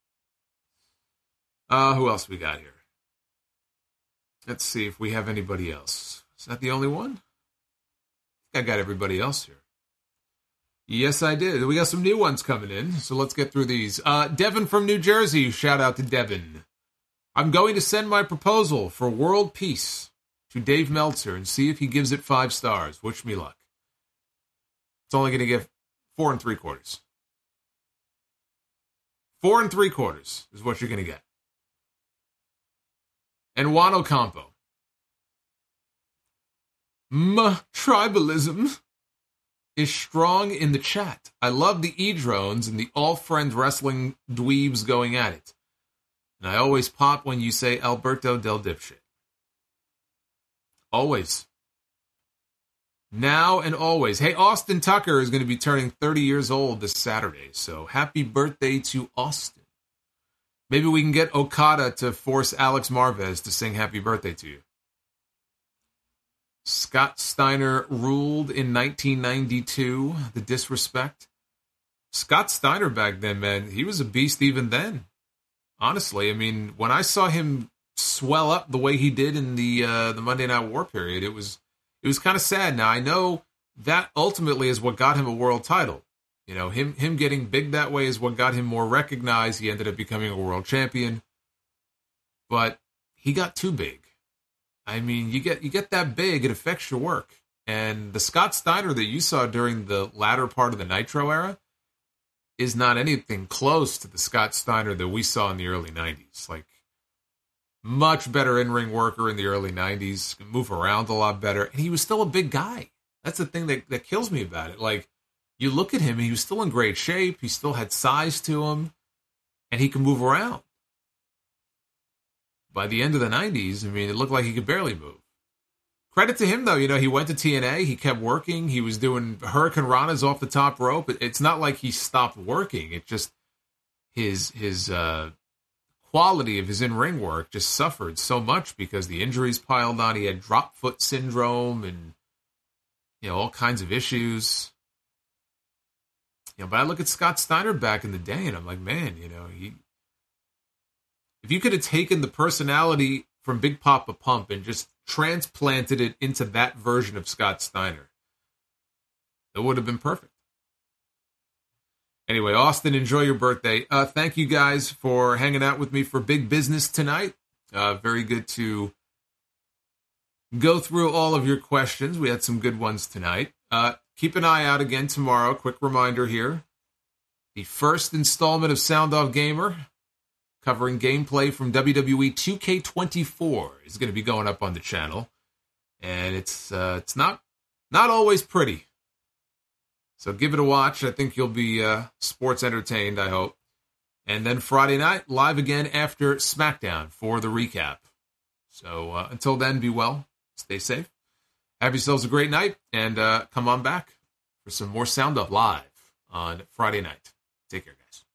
Who else we got here? Let's see if we have anybody else. Is that the only one? I got everybody else here. Yes, I did. We got some new ones coming in, so let's get through these. Devin from New Jersey, shout out to Devin. I'm going to send my proposal for world peace to Dave Meltzer and see if he gives it 5 stars. Wish me luck. It's only going to give 4 3/4. 4 3/4 is what you're going to get. And Wano Campo. Tribalism is strong in the chat. I love the E-drones and the all-friends wrestling dweebs going at it. And I always pop when you say Alberto Del Dipshit. Always. Now and always. Hey, Austin Tucker is going to be turning 30 years old this Saturday, so happy birthday to Austin. Maybe we can get Okada to force Alex Marvez to sing happy birthday to you. Scott Steiner ruled in 1992, the disrespect. Scott Steiner back then, man, he was a beast even then. Honestly, I mean, when I saw him swell up the way he did in the Monday Night War period, it was kind of sad. Now, I know that ultimately is what got him a world title. You know, him getting big that way is what got him more recognized. He ended up becoming a world champion. But he got too big. I mean, you get that big, it affects your work. And the Scott Steiner that you saw during the latter part of the Nitro era is not anything close to the Scott Steiner that we saw in the early 90s. Like, much better in-ring worker in the early 90s, could move around a lot better, and he was still a big guy. That's the thing that kills me about it. Like, you look at him, and he was still in great shape, he still had size to him, and he could move around. By the end of the 90s, I mean, it looked like he could barely move. Credit to him, though. You know, he went to TNA, he kept working, he was doing Hurricane Ranas off the top rope. It's not like he stopped working. It just, his quality of his in-ring work just suffered so much because the injuries piled on. He had drop foot syndrome and, you know, all kinds of issues. You know, but I look at Scott Steiner back in the day and I'm like, man, you know, if you could have taken the personality from Big Papa Pump and just transplanted it into that version of Scott Steiner, it would have been perfect. Anyway, Austin, enjoy your birthday. Thank you guys for hanging out with me for Big Business tonight. Very good to go through all of your questions. We had some good ones tonight. Keep an eye out again tomorrow. Quick reminder here. The first installment of Sound Off Gamer, covering gameplay from WWE 2K24, is going to be going up on the channel. And it's not always pretty. So give it a watch. I think you'll be sports entertained, I hope. And then Friday night, live again after SmackDown for the recap. So until then, be well, stay safe, have yourselves a great night, and come on back for some more Sound Up Live on Friday night. Take care, guys.